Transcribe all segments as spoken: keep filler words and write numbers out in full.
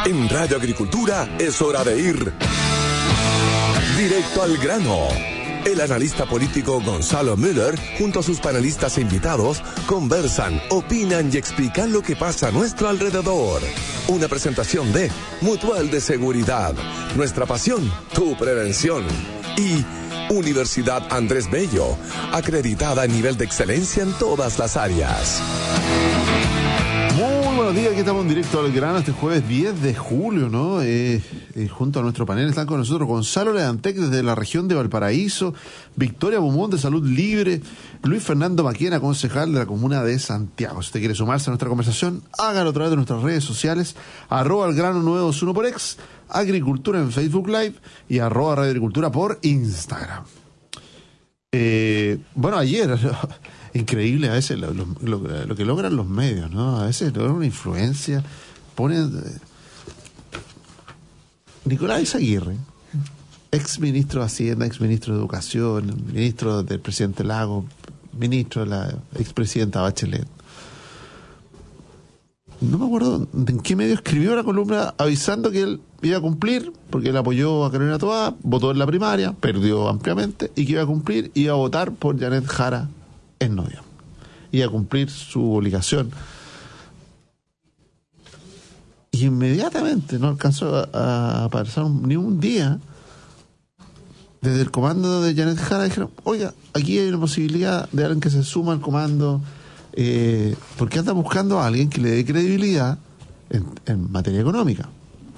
En Radio Agricultura es hora de ir directo al grano. El analista político Gonzalo Müller, junto a sus panelistas e invitados, conversan, opinan y explican lo que pasa a nuestro alrededor. Una presentación de Mutual de Seguridad, nuestra pasión, tu prevención. Y Universidad Andrés Bello, acreditada a nivel de excelencia en todas las áreas. Muy buenos días, aquí estamos en directo al grano este jueves diez de julio, ¿no? Eh, eh, junto a nuestro panel están con nosotros Gonzalo Leantec desde la región de Valparaíso, Victoria Beaumont de Salud Libre, Luis Fernando Maquena, concejal de la comuna de Santiago. Si usted quiere sumarse a nuestra conversación, hágalo a través de nuestras redes sociales, arroba al grano nueve dos uno por X, Agricultura en Facebook Live y arroba Radio Agricultura por Instagram. Eh, bueno, ayer... Increíble a veces lo, lo, lo, lo que logran los medios, ¿no? A veces logran una influencia. Ponen. Eh, Nicolás Izaguirre, ex ministro de Hacienda, ex ministro de Educación, ministro del presidente Lago, ministro de la expresidenta Bachelet. No me acuerdo en qué medio escribió la columna avisando que él iba a cumplir, porque él apoyó a Carolina Toá, votó en la primaria, perdió ampliamente, y que iba a cumplir, iba a votar por Janet Jara en noviembre, y a cumplir su obligación. Y inmediatamente no alcanzó a, a pasar un, ni un día desde el comando de Janet Jara dijeron, oiga, aquí hay una posibilidad de alguien que se suma al comando, eh, porque anda buscando a alguien que le dé credibilidad en, en materia económica,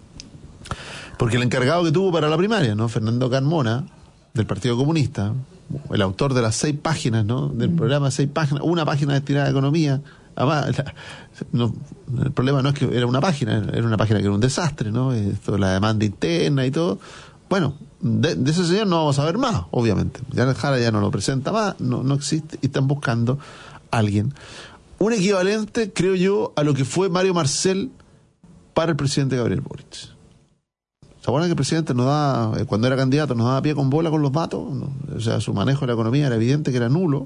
porque el encargado que tuvo para la primaria, ¿no? Fernando Carmona, del Partido Comunista, el autor de las seis páginas, ¿no? Del programa seis páginas, una página destinada a economía. Además, la, no, el problema no es que era una página, era una página que era un desastre, ¿no? Esto, la demanda interna y todo. Bueno, de, de ese señor no vamos a ver más, obviamente. Janet Jara ya no lo presenta más, no, no existe, y están buscando a alguien. Un equivalente, creo yo, a lo que fue Mario Marcel para el presidente Gabriel Boric. ¿Se acuerdan que el presidente nos da, cuando era candidato, nos daba pie con bola con los datos? ¿No? O sea, su manejo de la economía era evidente que era nulo.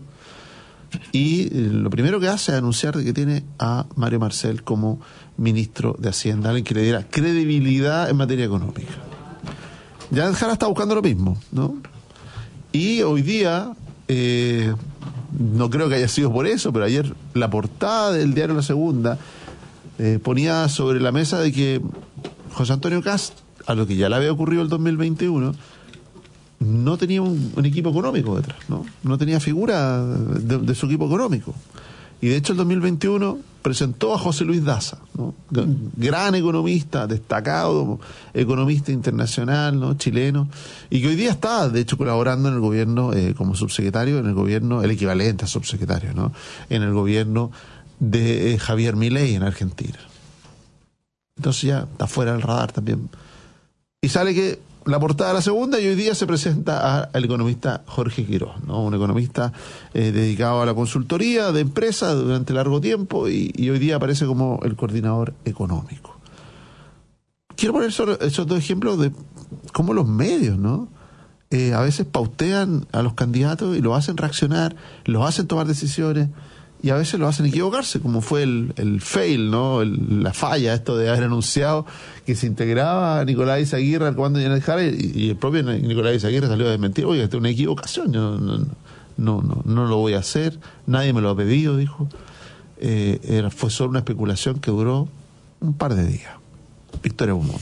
Y lo primero que hace es anunciar que tiene a Mario Marcel como ministro de Hacienda, alguien que le diera credibilidad en materia económica. Janet Jara está buscando lo mismo, ¿no? Y hoy día, eh, no creo que haya sido por eso, pero ayer la portada del diario La Segunda eh, ponía sobre la mesa de que José Antonio Kast, a lo que ya le había ocurrido el dos mil veintiuno, no tenía un, un equipo económico detrás, ¿no? No tenía figura de, de su equipo económico. Y de hecho el dos mil veintiuno presentó a José Luis Daza, ¿no? Gran economista, destacado economista internacional, ¿no? Chileno, y que hoy día está, de hecho, colaborando en el gobierno eh, como subsecretario, en el gobierno, el equivalente a subsecretario, ¿no? En el gobierno de eh, Javier Milei en Argentina. Entonces ya está fuera del radar también. Y sale que la portada de La Segunda, y hoy día se presenta al economista Jorge Quiroz, ¿no? Un economista eh, dedicado a la consultoría de empresas durante largo tiempo, y, y hoy día aparece como el coordinador económico. Quiero poner solo esos dos ejemplos de cómo los medios, ¿no? Eh, a veces pautean a los candidatos y los hacen reaccionar, los hacen tomar decisiones, y a veces lo hacen equivocarse, como fue el, el fail, ¿no? El, la falla, esto de haber anunciado que se integraba a Nicolás Izaguirre al comando de Janet Jara, y, y el propio Nicolás Izaguirre salió a desmentir, oye, esto es una equivocación, yo no, no, no, no, no lo voy a hacer, nadie me lo ha pedido, dijo. Eh, era, fue solo una especulación que duró un par de días. Victoria Beaumont.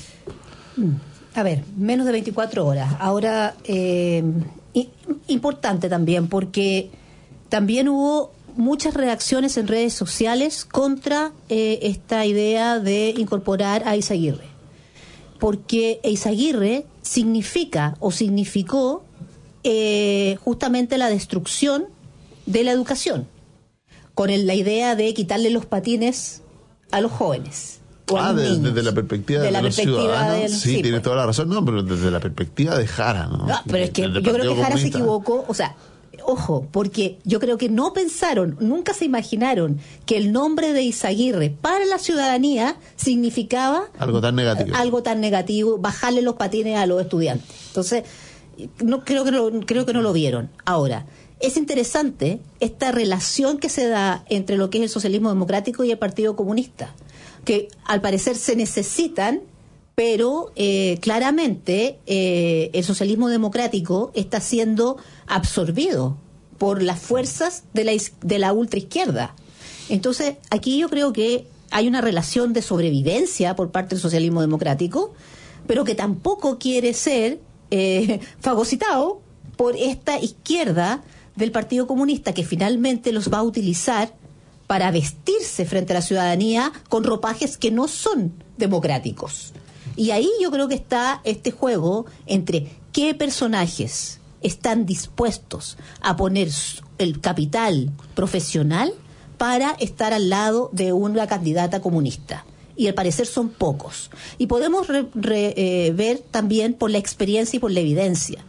A ver, menos de veinticuatro horas. Ahora, eh, importante también, porque también hubo muchas reacciones en redes sociales contra eh, esta idea de incorporar a Izaguirre, porque Izaguirre significa o significó eh, justamente la destrucción de la educación, con el, la idea de quitarle los patines a los jóvenes. Ah, desde de, de la perspectiva de, de la los perspectiva ciudadanos, del, sí, sí, tiene pues. toda la razón, no, pero desde la perspectiva de Jara, ¿no? No, pero es que yo creo que Jara comunista. se equivocó, o sea, ojo, porque yo creo que no pensaron, nunca se imaginaron que el nombre de Izaguirre para la ciudadanía significaba algo tan negativo, algo tan negativo, bajarle los patines a los estudiantes. Entonces, no creo que no, creo que no lo vieron. Ahora, es interesante esta relación que se da entre lo que es el socialismo democrático y el Partido Comunista, que al parecer se necesitan pero eh, claramente eh, el socialismo democrático está siendo absorbido por las fuerzas de la, de la ultraizquierda. Entonces, aquí yo creo que hay una relación de sobrevivencia por parte del socialismo democrático, pero que tampoco quiere ser eh, fagocitado por esta izquierda del Partido Comunista, que finalmente los va a utilizar para vestirse frente a la ciudadanía con ropajes que no son democráticos. Y ahí yo creo que está este juego entre qué personajes están dispuestos a poner el capital profesional para estar al lado de una candidata comunista. Y al parecer son pocos. Y podemos re, re, eh, ver también por la experiencia y por la evidencia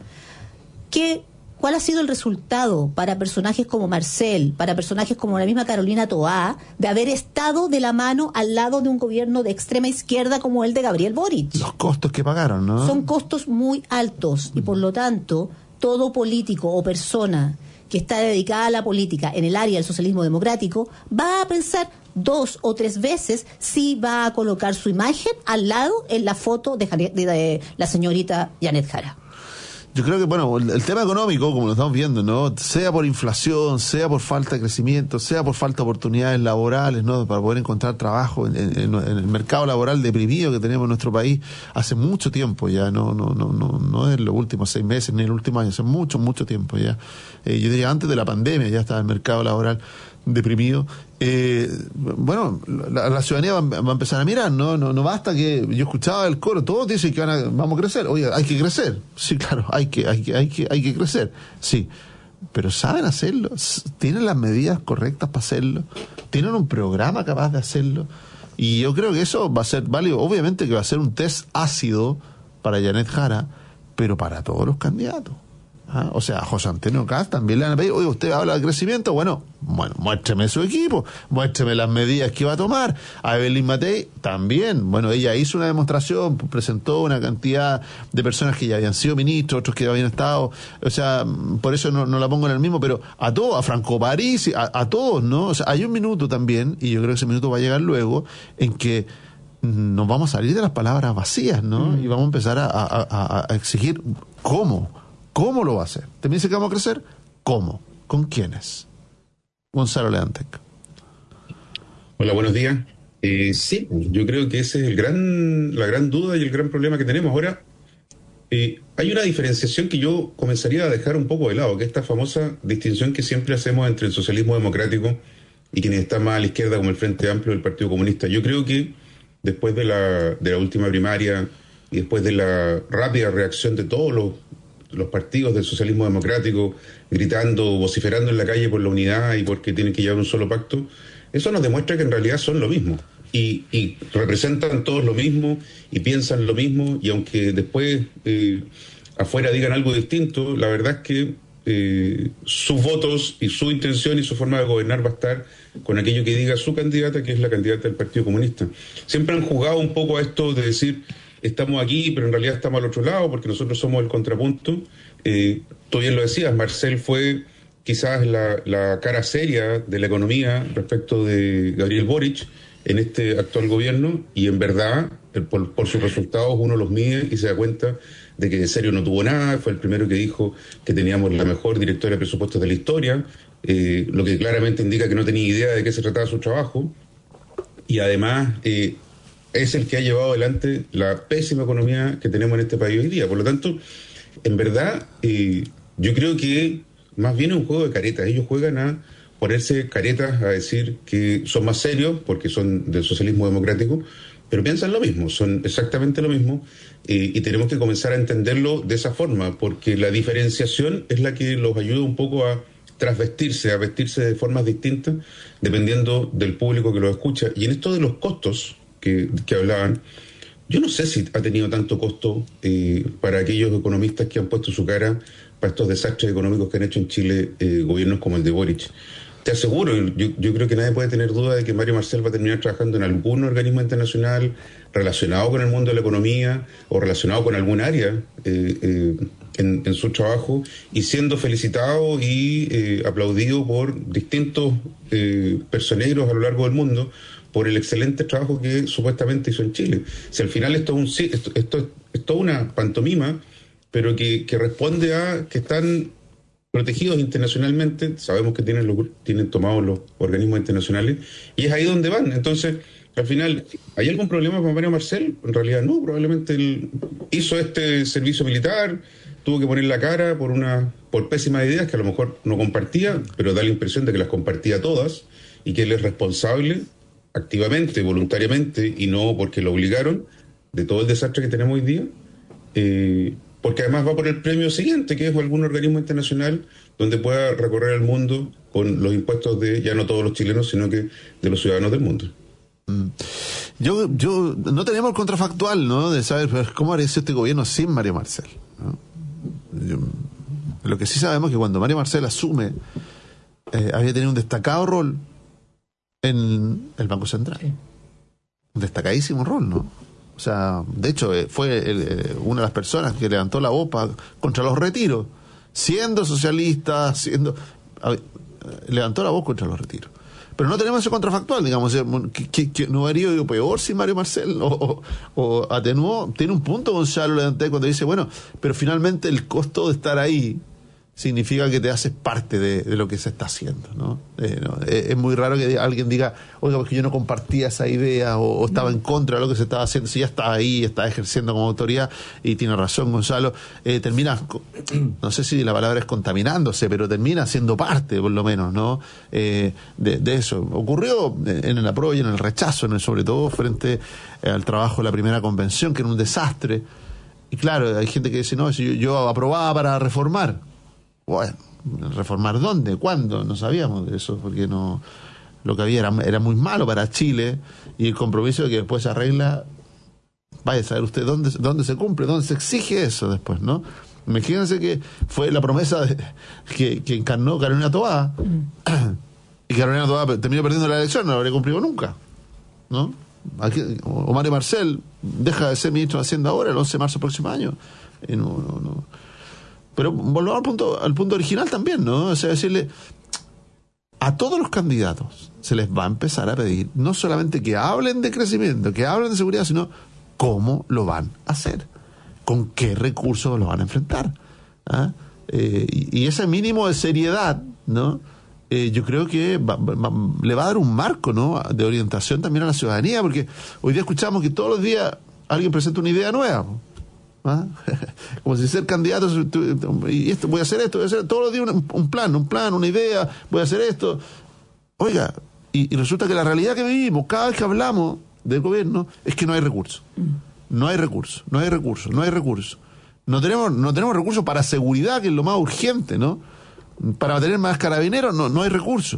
que cuál ha sido el resultado para personajes como Marcel, para personajes como la misma Carolina Toá, de haber estado de la mano al lado de un gobierno de extrema izquierda como el de Gabriel Boric. Los costos que pagaron, ¿no? Son costos muy altos y por lo tanto todo político o persona que está dedicada a la política en el área del socialismo democrático va a pensar dos o tres veces si va a colocar su imagen al lado en la foto de, de, de la señorita Janet Jara. Yo creo que, bueno, el, el tema económico, como lo estamos viendo, ¿no? Sea por inflación, sea por falta de crecimiento, sea por falta de oportunidades laborales, ¿no? Para poder encontrar trabajo en, en, en el mercado laboral deprimido que tenemos en nuestro país hace mucho tiempo ya, no no no no no es los últimos seis meses ni el último año, hace mucho, mucho tiempo ya. Eh, yo diría antes de la pandemia ya estaba el mercado laboral deprimido. Eh, bueno, la, la ciudadanía va, va a empezar a mirar, ¿no? No no basta que yo escuchaba el coro, todos dicen que van a, vamos a crecer. Oye, hay que crecer. Sí, claro, hay que hay que hay que hay que crecer. Sí. Pero ¿saben hacerlo? ¿Tienen las medidas correctas para hacerlo? ¿Tienen un programa capaz de hacerlo? Y yo creo que eso va a ser válido. Obviamente que va a ser un test ácido para Janet Jara, pero para todos los candidatos. ¿Ah? O sea, a José Antonio Caz también le van a pedir, oye, usted habla de crecimiento, bueno, bueno, muéstreme su equipo, muéstreme las medidas que va a tomar. A Evelyn Matei también, bueno, ella hizo una demostración, presentó una cantidad de personas que ya habían sido ministros, otros que ya habían estado, o sea, por eso no, no la pongo en el mismo, pero a todos, a Franco Parisi, a, a todos, ¿no? O sea, hay un minuto también, y yo creo que ese minuto va a llegar luego, en que nos vamos a salir de las palabras vacías, ¿no? Mm. Y vamos a empezar a, a, a, a exigir cómo. ¿Cómo lo va a hacer? ¿Te me dice que vamos a crecer? ¿Cómo? ¿Con quiénes? Gonzalo Leantec. Hola, buenos días. Eh, sí, yo creo que ese es el gran, la gran duda y el gran problema que tenemos. Ahora, eh, hay una diferenciación que yo comenzaría a dejar un poco de lado, que es esta famosa distinción que siempre hacemos entre el socialismo democrático y quienes están más a la izquierda, como el Frente Amplio del Partido Comunista. Yo creo que después de la, de la última primaria y después de la rápida reacción de todos los los partidos del socialismo democrático gritando, vociferando en la calle por la unidad y porque tienen que llevar un solo pacto, eso nos demuestra que en realidad son lo mismo y, y representan todos lo mismo y piensan lo mismo, y aunque después eh, afuera digan algo distinto, la verdad es que eh, sus votos y su intención y su forma de gobernar va a estar con aquello que diga su candidata, que es la candidata del Partido Comunista. Siempre han jugado un poco a esto de decir estamos aquí, pero en realidad estamos al otro lado, porque nosotros somos el contrapunto. Eh, tú bien lo decías, Marcel fue quizás la, la cara seria de la economía respecto de Gabriel Boric en este actual gobierno, y en verdad, el, por, por sus resultados uno los mide y se da cuenta de que en serio no tuvo nada. Fue el primero que dijo que teníamos la mejor directora de presupuestos de la historia, eh, lo que claramente indica que no tenía idea de qué se trataba su trabajo, y además eh, es el que ha llevado adelante la pésima economía que tenemos en este país hoy día. Por lo tanto, en verdad, eh, yo creo que más bien es un juego de caretas. Ellos juegan a ponerse caretas, a decir que son más serios porque son del socialismo democrático, pero piensan lo mismo, son exactamente lo mismo, eh, y tenemos que comenzar a entenderlo de esa forma, porque la diferenciación es la que los ayuda un poco a trasvestirse, a vestirse de formas distintas, dependiendo del público que los escucha. Y en esto de los costos que, que hablaban, yo no sé si ha tenido tanto costo eh, para aquellos economistas que han puesto su cara para estos desastres económicos que han hecho en Chile eh, gobiernos como el de Boric. Te aseguro, yo, yo creo que nadie puede tener duda de que Mario Marcel va a terminar trabajando en algún organismo internacional relacionado con el mundo de la economía o relacionado con algún área eh, eh, en, en su trabajo, y siendo felicitado y eh, aplaudido por distintos eh, personeros a lo largo del mundo por el excelente trabajo que supuestamente hizo en Chile. Si al final esto es, un, esto, esto es toda una pantomima, pero que, que responde a que están protegidos internacionalmente, sabemos que tienen, los, tienen tomados los organismos internacionales, y es ahí donde van. Entonces, al final, ¿hay algún problema con Mario Marcel? En realidad no, probablemente él hizo este servicio militar, tuvo que poner la cara por una por pésimas ideas que a lo mejor no compartía, pero da la impresión de que las compartía todas, y que él es responsable activamente, voluntariamente, y no porque lo obligaron, de todo el desastre que tenemos hoy día, eh, porque además va por el premio siguiente, que es algún organismo internacional donde pueda recorrer el mundo con los impuestos de, ya no todos los chilenos, sino que de los ciudadanos del mundo. Yo, yo no tenemos el contrafactual, ¿no? De saber cómo haría este gobierno sin Mario Marcel, ¿no? Yo, lo que sí sabemos es que cuando Mario Marcel asume, eh, había tenido un destacado rol en el Banco Central. Sí. Un destacadísimo rol, ¿no? O sea, de hecho, eh, fue el, eh, una de las personas que levantó la voz contra los retiros, siendo socialista, siendo eh, levantó la voz contra los retiros. Pero no tenemos ese contrafactual, digamos, que, que, que no habría ido peor sin Mario Marcel, o, o, o atenuó. Tiene un punto Gonzalo Levanté cuando dice, bueno, pero finalmente el costo de estar ahí significa que te haces parte de, de lo que se está haciendo, ¿no? Eh, no es, es muy raro que alguien diga, oiga, porque yo no compartía esa idea, o, o estaba en contra de lo que se estaba haciendo, si ya estaba ahí, estaba ejerciendo como autoridad, y tiene razón Gonzalo, eh, termina, no sé si la palabra es contaminándose, pero termina siendo parte, por lo menos, ¿no? Eh, de, de eso. Ocurrió en el apruebo y en el rechazo, en el, sobre todo frente al trabajo de la primera convención, que era un desastre. Y claro, hay gente que dice, no, si yo, yo aprobaba para reformar. Bueno, ¿reformar dónde? ¿Cuándo? No sabíamos de eso, porque no lo que había era, era muy malo para Chile, y el compromiso de que después se arregla, vaya a saber usted dónde, dónde se cumple, dónde se exige eso después, ¿no? Imagínense que fue la promesa de, que, que encarnó Carolina Toá, mm. y Carolina Toá terminó perdiendo la elección, no lo habría cumplido nunca, ¿no? Aquí, o Mario Marcel deja de ser ministro de Hacienda ahora, el once de marzo del próximo año, y no, no, no. Pero volvamos al punto, al punto original también, ¿no? O sea, decirle, a todos los candidatos se les va a empezar a pedir no solamente que hablen de crecimiento, que hablen de seguridad, sino cómo lo van a hacer, con qué recursos lo van a enfrentar, ¿ah? Eh, y, y ese mínimo de seriedad, ¿no? Eh, yo creo que va, va, le va a dar un marco, ¿no?, de orientación también a la ciudadanía, porque hoy día escuchamos que todos los días alguien presenta una idea nueva, ¿ah? Como si ser candidato y esto, voy a hacer esto, voy a hacer todos los días un, un plan, un plan, una idea, voy a hacer esto. Oiga, y, y resulta que la realidad que vivimos cada vez que hablamos del gobierno es que no hay recursos. No hay recursos, no hay recursos, no hay recursos. No tenemos, no tenemos recursos para seguridad, que es lo más urgente, ¿no? Para tener más carabineros, no, no hay recursos.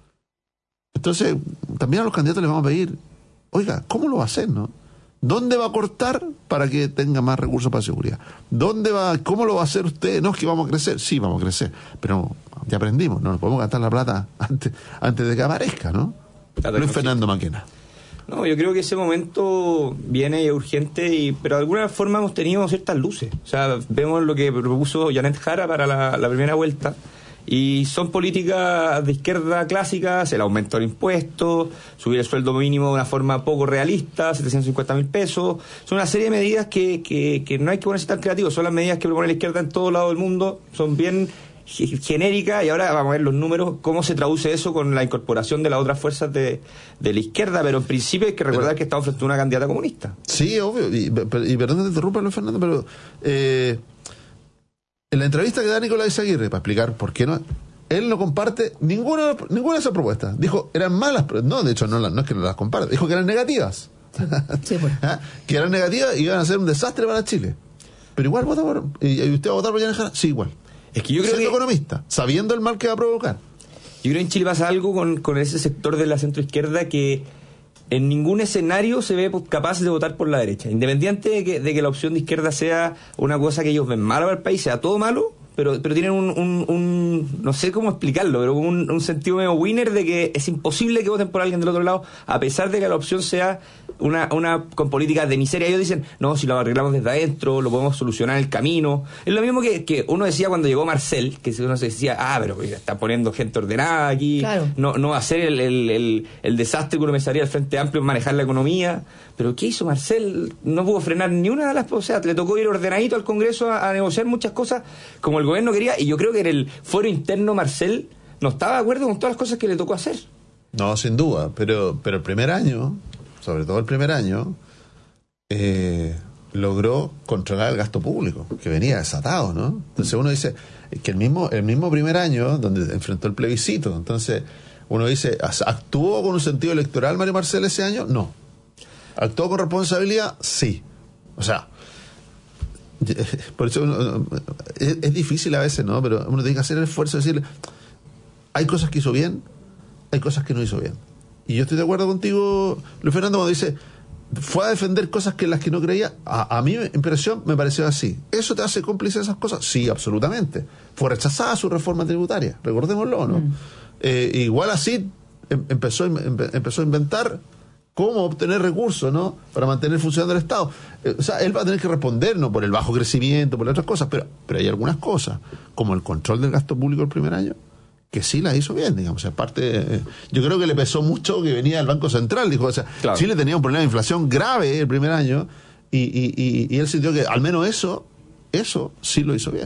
Entonces, también a los candidatos les vamos a pedir, oiga, ¿cómo lo va a hacer, no? ¿Dónde va a cortar para que tenga más recursos para seguridad? ¿Dónde va, cómo lo va a hacer usted? No es que vamos a crecer, sí, vamos a crecer, pero ya aprendimos, no nos podemos gastar la plata antes, antes de que aparezca, ¿no? Luis Fernando Maquena. No, yo creo que ese momento viene y es urgente, y, pero de alguna forma hemos tenido ciertas luces. O sea, vemos lo que propuso Janet Jara para la, la primera vuelta, y son políticas de izquierda clásicas: el aumento del impuesto, subir el sueldo mínimo de una forma poco realista, setecientos cincuenta mil pesos. Son una serie de medidas que, que, que no hay que ponerse tan creativos, son las medidas que propone la izquierda en todo lado del mundo, son bien genérica, y ahora vamos a ver los números, cómo se traduce eso con la incorporación de las otras fuerzas de, de la izquierda, pero en principio hay que recordar pero, que estamos frente a una candidata comunista. Sí, obvio, y, y perdón que te interrumpa, Luis Fernando, pero eh, en la entrevista que da Nicolás Izaguirre, para explicar por qué no, él no comparte ninguna, ninguna de esas propuestas. Dijo, eran malas, no, de hecho no, no es que no las comparte, dijo que eran negativas. Sí, pues. ¿Ah? Que eran negativas y iban a ser un desastre para Chile. Pero igual vota por, y, y usted va a votar por Janet Jara, sí, igual. Es que yo creo siendo que, economista, sabiendo el mal que va a provocar. Yo creo que en Chile pasa algo con, con ese sector de la centroizquierda, que en ningún escenario se ve capaz de votar por la derecha. Independiente de que, de que la opción de izquierda sea una cosa que ellos ven mala para el país, sea todo malo, pero pero tienen un, un, un no sé cómo explicarlo, pero como un, un sentido medio winner de que es imposible que voten por alguien del otro lado, a pesar de que la opción sea una una con políticas de miseria. Ellos dicen, no, si lo arreglamos desde adentro, lo podemos solucionar en el camino. Es lo mismo que, que uno decía cuando llegó Marcel, que uno se decía, ah, pero está poniendo gente ordenada aquí, claro. no no va a ser el, el, el, el desastre que uno pensaría al Frente Amplio en manejar la economía. Pero ¿qué hizo Marcel? No pudo frenar ni una de las... O sea, le tocó ir ordenadito al Congreso a, a negociar muchas cosas como el gobierno quería, y yo creo que en el fuero interno Marcel no estaba de acuerdo con todas las cosas que le tocó hacer. No, sin duda, pero, pero el primer año, sobre todo el primer año, eh, logró controlar el gasto público, que venía desatado, ¿no? Entonces uno dice que el mismo, el mismo primer año, donde enfrentó el plebiscito, entonces uno dice, ¿actuó con un sentido electoral Mario Marcel ese año? No. ¿Actuó con responsabilidad? Sí. O sea, por eso uno, es, es difícil a veces, ¿no? Pero uno tiene que hacer el esfuerzo de decirle, hay cosas que hizo bien, hay cosas que no hizo bien. Y yo estoy de acuerdo contigo, Luis Fernando, cuando dice, fue a defender cosas que las que no creía. A, a mí, en impresión, me pareció así. ¿Eso te hace cómplice de esas cosas? Sí, absolutamente. Fue rechazada su reforma tributaria, recordémoslo, ¿no? Mm. Eh, igual así em, empezó, em, empezó a inventar cómo obtener recursos, ¿no? Para mantener funcionando el Estado. Eh, o sea, él va a tener que responder, no por el bajo crecimiento, por las otras cosas, pero, pero hay algunas cosas, como el control del gasto público el primer año, que sí la hizo bien, digamos. Aparte, eh, yo creo que le pesó mucho que venía del Banco Central, dijo, o sea, claro. Chile tenía un problema de inflación grave el primer año, y, y, y, y él sintió que al menos eso, eso sí lo hizo bien.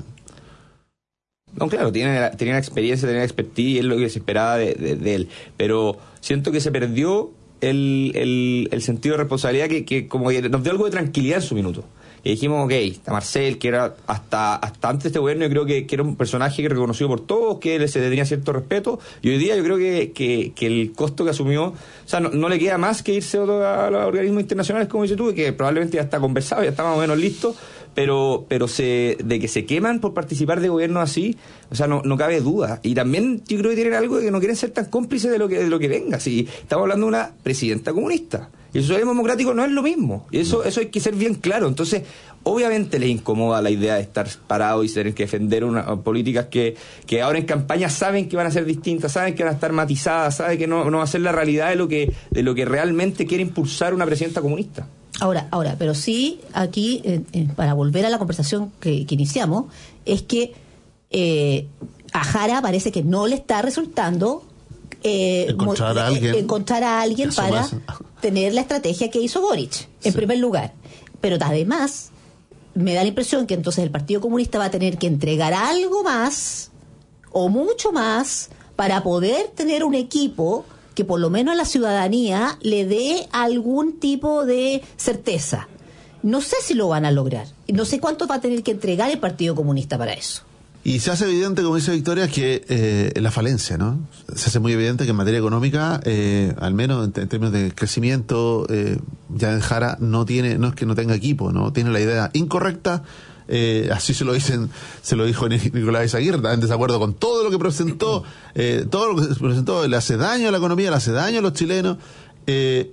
No, claro, tiene, tenía la experiencia, tenía la expertise, y es lo que se esperaba de, de, de él. Pero siento que se perdió el, el, el sentido de responsabilidad que, que como que nos dio algo de tranquilidad en su minuto. Y dijimos, ok, está Marcel, que era hasta hasta antes de este gobierno, yo creo que, que era un personaje que reconocido por todos, que se le tenía cierto respeto, y hoy día yo creo que, que, que el costo que asumió, o sea, no, no le queda más que irse a, otro, a los organismos internacionales, como dices tú, que probablemente ya está conversado, ya está más o menos listo, pero pero se de que se queman por participar de gobiernos así, o sea, no, no cabe duda. Y también yo creo que tienen algo de que no quieren ser tan cómplices de lo que de lo que venga. Si estamos hablando de una presidenta comunista, y el socialismo democrático no es lo mismo, y eso eso hay que ser bien claro. Entonces, obviamente les incomoda la idea de estar parados y tener que defender unas políticas que, que ahora en campaña saben que van a ser distintas, saben que van a estar matizadas, saben que no, no va a ser la realidad de lo que de lo que realmente quiere impulsar una presidenta comunista. Ahora, ahora, pero sí, aquí, eh, eh, para volver a la conversación que, que iniciamos, es que eh, a Jara parece que no le está resultando eh, encontrar, a alguien, encontrar a alguien para más... tener la estrategia que hizo Boric, en sí. primer lugar. Pero además, me da la impresión que entonces el Partido Comunista va a tener que entregar algo más, o mucho más, para poder tener un equipo que por lo menos a la ciudadanía le dé algún tipo de certeza. No sé si lo van a lograr. No sé cuánto va a tener que entregar el Partido Comunista para eso. Y se hace evidente, como dice Victoria, que eh, la falencia, ¿no? Se hace muy evidente que en materia económica, eh, al menos en, en términos de crecimiento, eh, Janet Jara no tiene, no es que no tenga equipo, ¿no? Tiene la idea incorrecta. Eh, así se lo dicen, se lo dijo Nicolás Izaguirre, está en desacuerdo con todo lo que presentó, eh, todo lo que presentó, le hace daño a la economía, le hace daño a los chilenos, eh,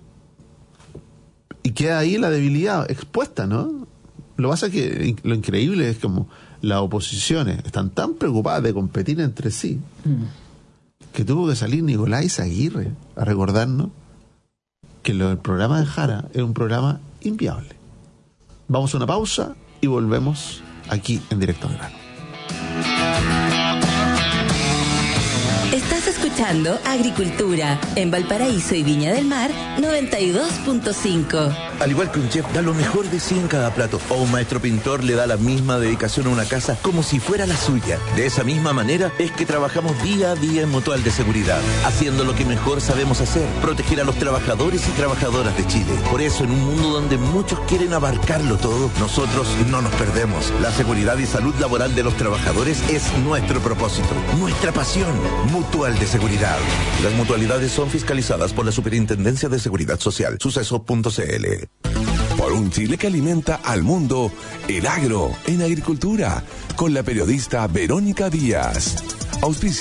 y queda ahí la debilidad expuesta, ¿no? Lo que pasa es que lo increíble es como las oposiciones están tan preocupadas de competir entre sí, mm. que tuvo que salir Nicolás Izaguirre a recordarnos que lo, el programa de Jara es un programa inviable. Vamos a una pausa y volvemos aquí en Directo al Grano. Estás escuchando Agricultura en Valparaíso y Viña del Mar noventa y dos punto cinco. Al igual que un chef da lo mejor de sí en cada plato, o un maestro pintor le da la misma dedicación a una casa como si fuera la suya. De esa misma manera es que trabajamos día a día en Mutual de Seguridad, haciendo lo que mejor sabemos hacer, proteger a los trabajadores y trabajadoras de Chile. Por eso, en un mundo donde muchos quieren abarcarlo todo, nosotros no nos perdemos. La seguridad y salud laboral de los trabajadores es nuestro propósito, nuestra pasión. Mutual de Seguridad. Las mutualidades son fiscalizadas por la Superintendencia de Seguridad Social. Suceso punto c l. Por un Chile que alimenta al mundo, el agro en agricultura, con la periodista Verónica Díaz. Auspicia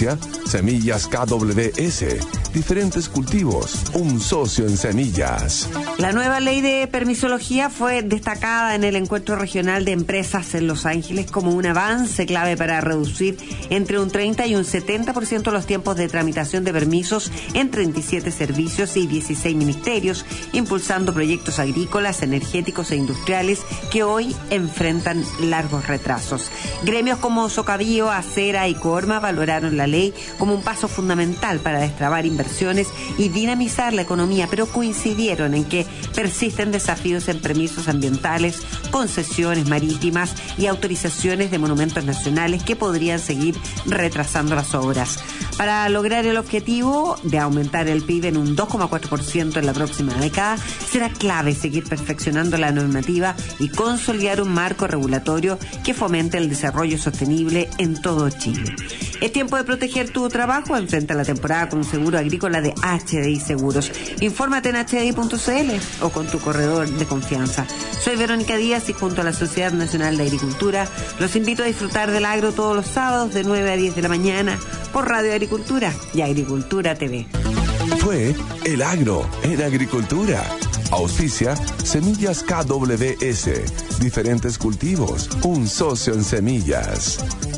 Semillas K W S, diferentes cultivos, un socio en semillas. La nueva ley de permisología fue destacada en el encuentro regional de empresas en Los Ángeles como un avance clave para reducir entre un treinta y un setenta por ciento los tiempos de tramitación de permisos en treinta y siete servicios y dieciséis ministerios, impulsando proyectos agrícolas, energéticos e industriales que hoy enfrentan largos retrasos. Gremios como Socavío, Acera y Coorma valoraron la ley como un paso fundamental para destrabar inversiones y dinamizar la economía, pero coincidieron en que persisten desafíos en permisos ambientales, concesiones marítimas y autorizaciones de monumentos nacionales que podrían seguir retrasando las obras. Para lograr el objetivo de aumentar el P I B en un dos coma cuatro por ciento en la próxima década, será clave seguir perfeccionando la normativa y consolidar un marco regulatorio que fomente el desarrollo sostenible en todo Chile. Es tiempo de proteger tu trabajo. Enfrenta la temporada con un seguro agrícola de H D I Seguros. Infórmate en H D I punto C L o con tu corredor de confianza. Soy Verónica Díaz y junto a la Sociedad Nacional de Agricultura los invito a disfrutar del agro todos los sábados de nueve a diez de la mañana por Radio Agricultura y Agricultura T V. Fue El Agro en Agricultura. Auspicia Semillas K W S, diferentes cultivos, un socio en semillas.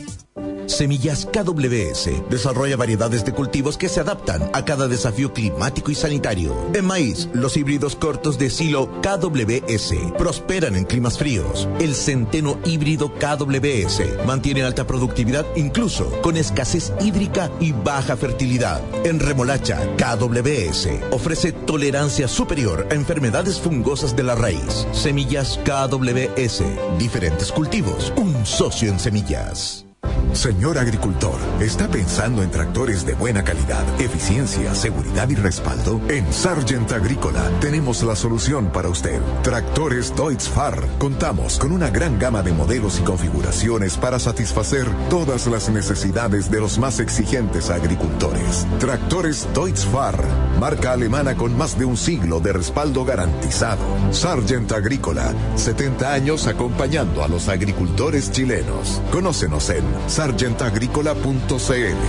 Semillas K W S desarrolla variedades de cultivos que se adaptan a cada desafío climático y sanitario. En maíz, los híbridos cortos de silo K W S prosperan en climas fríos. El centeno híbrido K W S mantiene alta productividad incluso con escasez hídrica y baja fertilidad. En remolacha, K W S ofrece tolerancia superior a enfermedades fungosas de la raíz. Semillas K W S, diferentes cultivos, un socio en semillas. Señor agricultor, ¿está pensando en tractores de buena calidad, eficiencia, seguridad y respaldo? En Sargent Agrícola tenemos la solución para usted. Tractores Deutz-Fahr. Contamos con una gran gama de modelos y configuraciones para satisfacer todas las necesidades de los más exigentes agricultores. Tractores Deutz-Fahr, marca alemana con más de un siglo de respaldo garantizado. Sargent Agrícola, setenta años acompañando a los agricultores chilenos. Conócenos en sargent agrícola punto c l.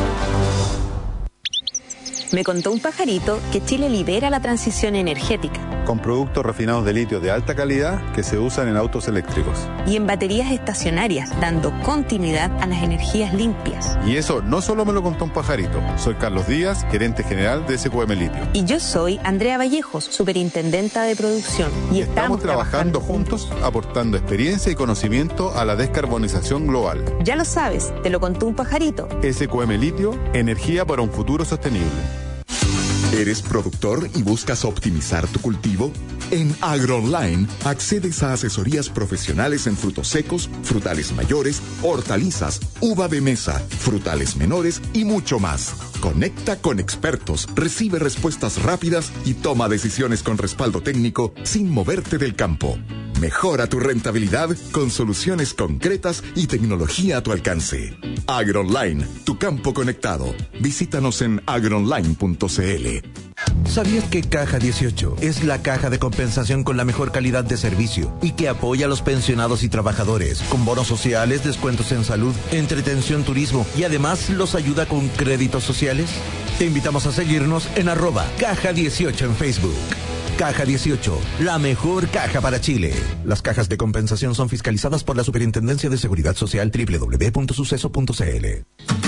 Me contó un pajarito que Chile lidera la transición energética. Con productos refinados de litio de alta calidad que se usan en autos eléctricos. Y en baterías estacionarias, dando continuidad a las energías limpias. Y eso no solo me lo contó un pajarito. Soy Carlos Díaz, gerente general de S Q M Litio. Y yo soy Andrea Vallejos, superintendenta de producción. Y, y estamos, estamos trabajando, trabajando juntos, aportando experiencia y conocimiento a la descarbonización global. Ya lo sabes, te lo contó un pajarito. S Q M Litio, energía para un futuro sostenible. ¿Eres productor y buscas optimizar tu cultivo? En AgroOnline accedes a asesorías profesionales en frutos secos, frutales mayores, hortalizas, uva de mesa, frutales menores y mucho más. Conecta con expertos, recibe respuestas rápidas y toma decisiones con respaldo técnico sin moverte del campo. Mejora tu rentabilidad con soluciones concretas y tecnología a tu alcance. AgroOnline, tu campo conectado. Visítanos en agroonline punto c l. ¿Sabías que Caja dieciocho es la caja de compensación con la mejor calidad de servicio y que apoya a los pensionados y trabajadores con bonos sociales, descuentos en salud, entretención, turismo y además los ayuda con créditos sociales? Te invitamos a seguirnos en arroba Caja dieciocho en Facebook. Caja dieciocho, la mejor caja para Chile. Las cajas de compensación son fiscalizadas por la Superintendencia de Seguridad Social doble u doble u doble u punto suceso punto c l.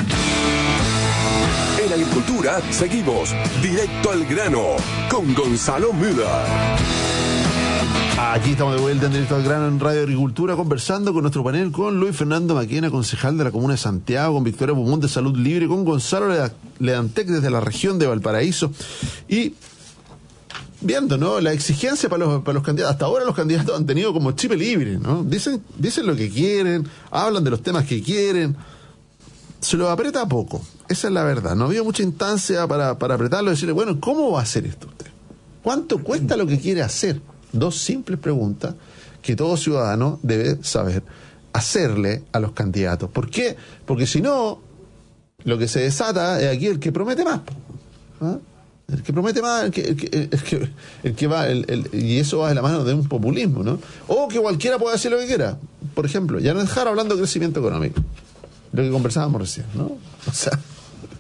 En Agricultura seguimos directo al grano con Gonzalo Müller. Aquí estamos de vuelta en Directo al Grano en Radio Agricultura, conversando con nuestro panel, con Luis Fernando Maquena, concejal de la Comuna de Santiago, con Victoria Pumón de Salud Libre, con Gonzalo Ledantec desde la región de Valparaíso y viendo, ¿no?, la exigencia para los, para los candidatos. Hasta ahora los candidatos han tenido como chip libre, ¿no? Dicen, dicen lo que quieren, hablan de los temas que quieren, se los aprieta a poco. Esa es la verdad. No había mucha instancia para, para apretarlo y decirle, bueno, ¿cómo va a hacer esto usted? ¿Cuánto cuesta lo que quiere hacer? Dos simples preguntas que todo ciudadano debe saber hacerle a los candidatos. ¿Por qué? Porque si no, lo que se desata es aquí el que promete más. ¿Ah? El que promete más, el que, el que, el que, el que va, el, el, y eso va de la mano de un populismo, ¿no? O que cualquiera pueda decir lo que quiera. Por ejemplo, Janet Jara hablando de crecimiento económico. Lo que conversábamos recién, ¿no? O sea,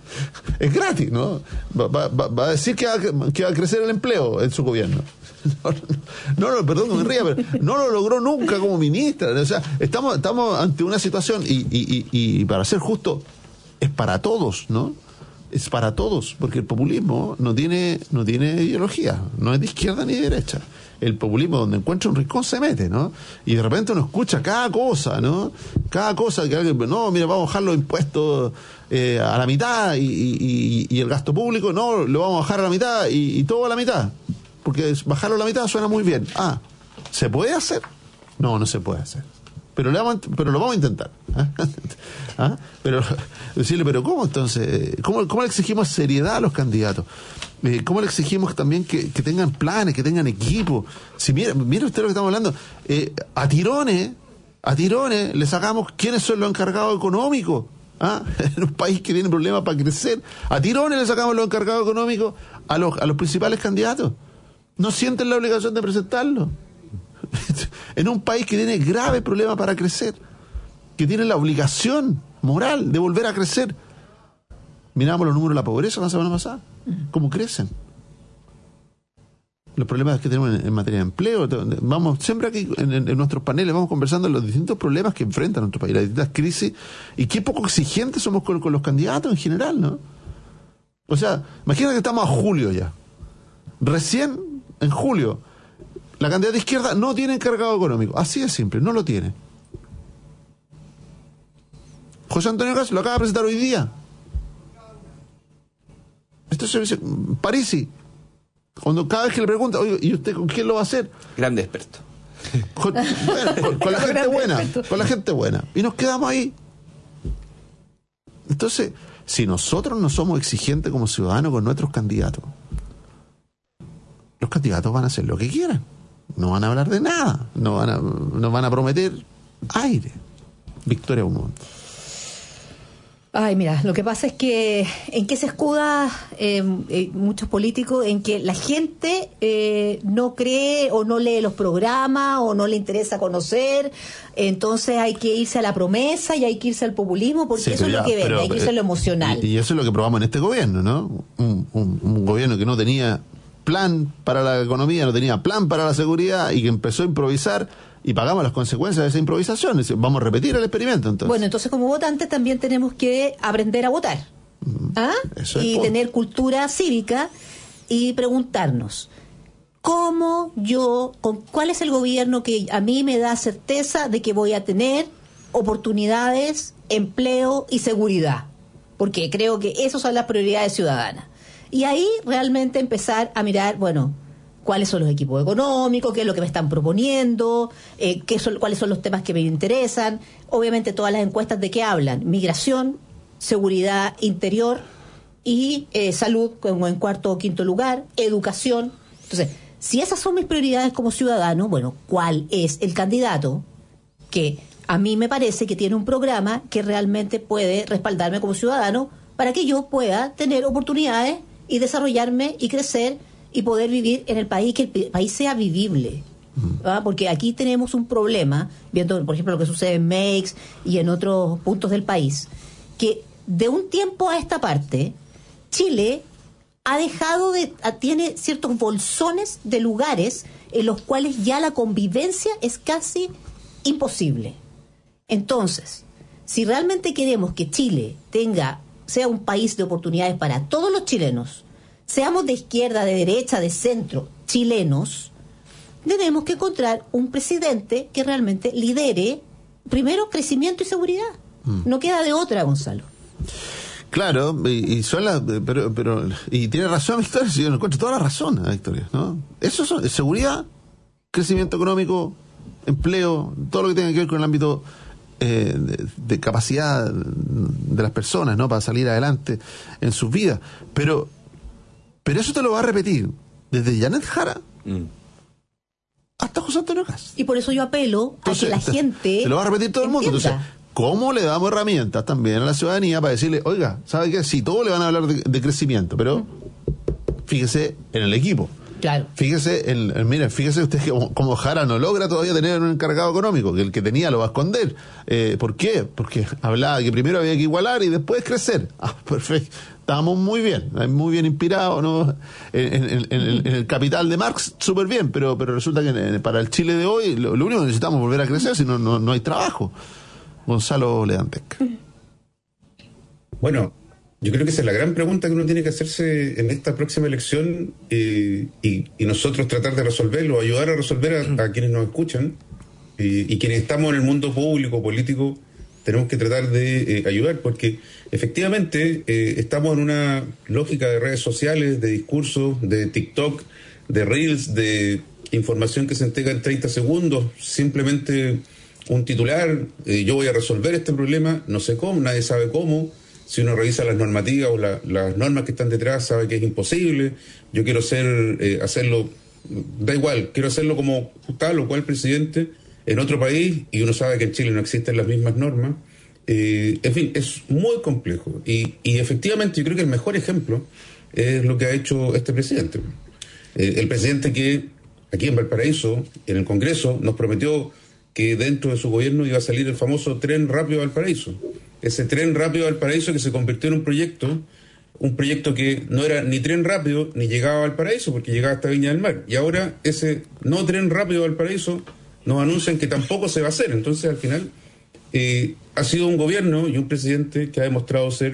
Es gratis, ¿no? Va, va, va a decir que va, que va a crecer el empleo en su gobierno. No, no, perdón que me ría, pero no lo logró nunca como ministra. O sea, estamos, estamos ante una situación, y, y, y, y para ser justo, es para todos, ¿no? Es para todos, porque el populismo no tiene, no tiene ideología, no es de izquierda ni de derecha. El populismo, donde encuentra un rincón, se mete, ¿no? Y de repente uno escucha cada cosa, ¿no? Cada cosa que alguien, no, mira, vamos a bajar los impuestos eh, a la mitad y, y, y el gasto público, no, lo vamos a bajar a la mitad y, y todo a la mitad. Porque bajarlo a la mitad suena muy bien. Ah, ¿se puede hacer? No, no se puede hacer. Pero, le vamos, pero lo vamos a intentar. ¿Ah? Pero decirle, pero ¿cómo entonces? ¿Cómo, cómo le exigimos seriedad a los candidatos? Eh, ¿Cómo le exigimos también que, que tengan planes, que tengan equipo? Si mira, mira usted lo que estamos hablando. Eh, a tirones, a tirones le sacamos quiénes son los encargados económicos. ¿Ah? En un país que tiene problemas para crecer. A tirones le sacamos los encargados económicos a los, a los principales candidatos. No sienten la obligación de presentarlo. En un país que tiene graves problemas para crecer, que tiene la obligación moral de volver a crecer. Miramos los números de la pobreza la semana pasada, cómo crecen. Los problemas que tenemos en, en materia de empleo. Vamos, siempre aquí en, en, en nuestros paneles vamos conversando de los distintos problemas que enfrenta nuestro país, las distintas crisis, y qué poco exigentes somos con, con los candidatos en general, ¿no? O sea, imagínate que estamos a julio ya. Recién en julio, la candidata de izquierda no tiene encargado económico. Así de simple, no lo tiene. José Antonio Caz lo acaba de presentar hoy día. Esto se dice, Parisi, cuando cada vez que le pregunta, oye, ¿y usted con quién lo va a hacer? Grande experto. Con, bueno, con, con la gente buena, con la gente buena. Y nos quedamos ahí. Entonces, si nosotros no somos exigentes como ciudadanos con nuestros candidatos, los candidatos van a hacer lo que quieran. No van a hablar de nada. No van a, no van a prometer aire. Victoria Beaumont. Ay, mira, lo que pasa es que en qué se escuda eh, eh, muchos políticos, en que la gente eh, no cree o no lee los programas o no le interesa conocer, entonces hay que irse a la promesa y hay que irse al populismo, porque sí, eso es ya, lo que vende, hay que irse a lo emocional. Y, y eso es lo que probamos en este gobierno, ¿no? Un, un, un gobierno que no tenía plan para la economía, no tenía plan para la seguridad y que empezó a improvisar, y pagamos las consecuencias de esa improvisación. Vamos a repetir el experimento entonces. Bueno, entonces como votantes también tenemos que aprender a votar, ¿ah? Y tener cultura cívica y preguntarnos cómo yo, con cuál es el gobierno que a mí me da certeza de que voy a tener oportunidades, empleo y seguridad, porque creo que esas son las prioridades ciudadanas. Y ahí realmente empezar a mirar, bueno, cuáles son los equipos económicos, qué es lo que me están proponiendo, eh, qué son, cuáles son los temas que me interesan. Obviamente todas las encuestas de qué hablan: migración, seguridad interior y eh, salud como en cuarto o quinto lugar, educación. Entonces, si esas son mis prioridades como ciudadano, bueno, ¿cuál es el candidato que a mí me parece que tiene un programa que realmente puede respaldarme como ciudadano para que yo pueda tener oportunidades y desarrollarme y crecer y poder vivir en el país, que el país sea vivible? ¿Ah? Porque aquí tenemos un problema, viendo por ejemplo lo que sucede en Meix y en otros puntos del país, que de un tiempo a esta parte Chile ha dejado de, tiene ciertos bolsones de lugares en los cuales ya la convivencia es casi imposible. Entonces, si realmente queremos que Chile tenga, sea un país de oportunidades para todos los chilenos, seamos de izquierda, de derecha, de centro, chilenos, tenemos que encontrar un presidente que realmente lidere primero crecimiento y seguridad. Mm. No queda de otra, Gonzalo. Claro, y, y son las, pero, pero, y tiene razón Victoria, si yo no encuentro toda la razón, Victoria, ¿no? Eso son seguridad, crecimiento económico, empleo, todo lo que tenga que ver con el ámbito eh, de, de capacidad de las personas, ¿no? Para salir adelante en sus vidas. Pero, pero eso te lo va a repetir desde Janet Jara mm. hasta José Antonio Caz. Y por eso yo apelo Entonces, a que la te, gente te lo va a repetir todo entienda. El mundo. Entonces, ¿cómo le damos herramientas también a la ciudadanía para decirle, oiga, ¿sabe qué? Sí, todos le van a hablar de, de crecimiento, pero fíjese en el equipo. Claro. Fíjese, en, en, miren, fíjese usted que como, como Jara no logra todavía tener un encargado económico, que el que tenía lo va a esconder. Eh, ¿Por qué? Porque hablaba que primero había que igualar y después crecer. Ah, perfecto. estamos muy bien, muy bien inspirados, ¿no? En, en, en, en, en el Capital de Marx, súper bien, pero, pero resulta que en, para el Chile de hoy lo, lo único que necesitamos es volver a crecer, si no, no, no hay trabajo. Gonzalo Ledantec. Bueno, yo creo que esa es la gran pregunta que uno tiene que hacerse en esta próxima elección eh, y, y nosotros tratar de resolverlo, ayudar a resolver a, a quienes nos escuchan eh, y quienes estamos en el mundo público, político, tenemos que tratar de eh, ayudar, porque efectivamente eh, estamos en una lógica de redes sociales, de discursos, de TikTok, de Reels, de información que se entrega en treinta segundos, simplemente un titular, eh, yo voy a resolver este problema, no sé cómo, nadie sabe cómo. Si uno revisa las normativas o la, las normas que están detrás, sabe que es imposible. Yo quiero ser, eh, hacerlo, da igual, quiero hacerlo como tal o cual presidente en otro país, y uno sabe que en Chile no existen las mismas normas. Eh, en fin, es muy complejo. Y, y efectivamente yo creo que el mejor ejemplo es lo que ha hecho este presidente. Eh, el presidente que aquí en Valparaíso, en el Congreso, nos prometió que dentro de su gobierno iba a salir el famoso tren rápido a Valparaíso. Ese tren rápido a Valparaíso que se convirtió en un proyecto, un proyecto que no era ni tren rápido ni llegaba a Valparaíso, porque llegaba hasta Viña del Mar. Y ahora ese no tren rápido a Valparaíso nos anuncian que tampoco se va a hacer. Entonces, al final, eh, ha sido un gobierno y un presidente que ha demostrado ser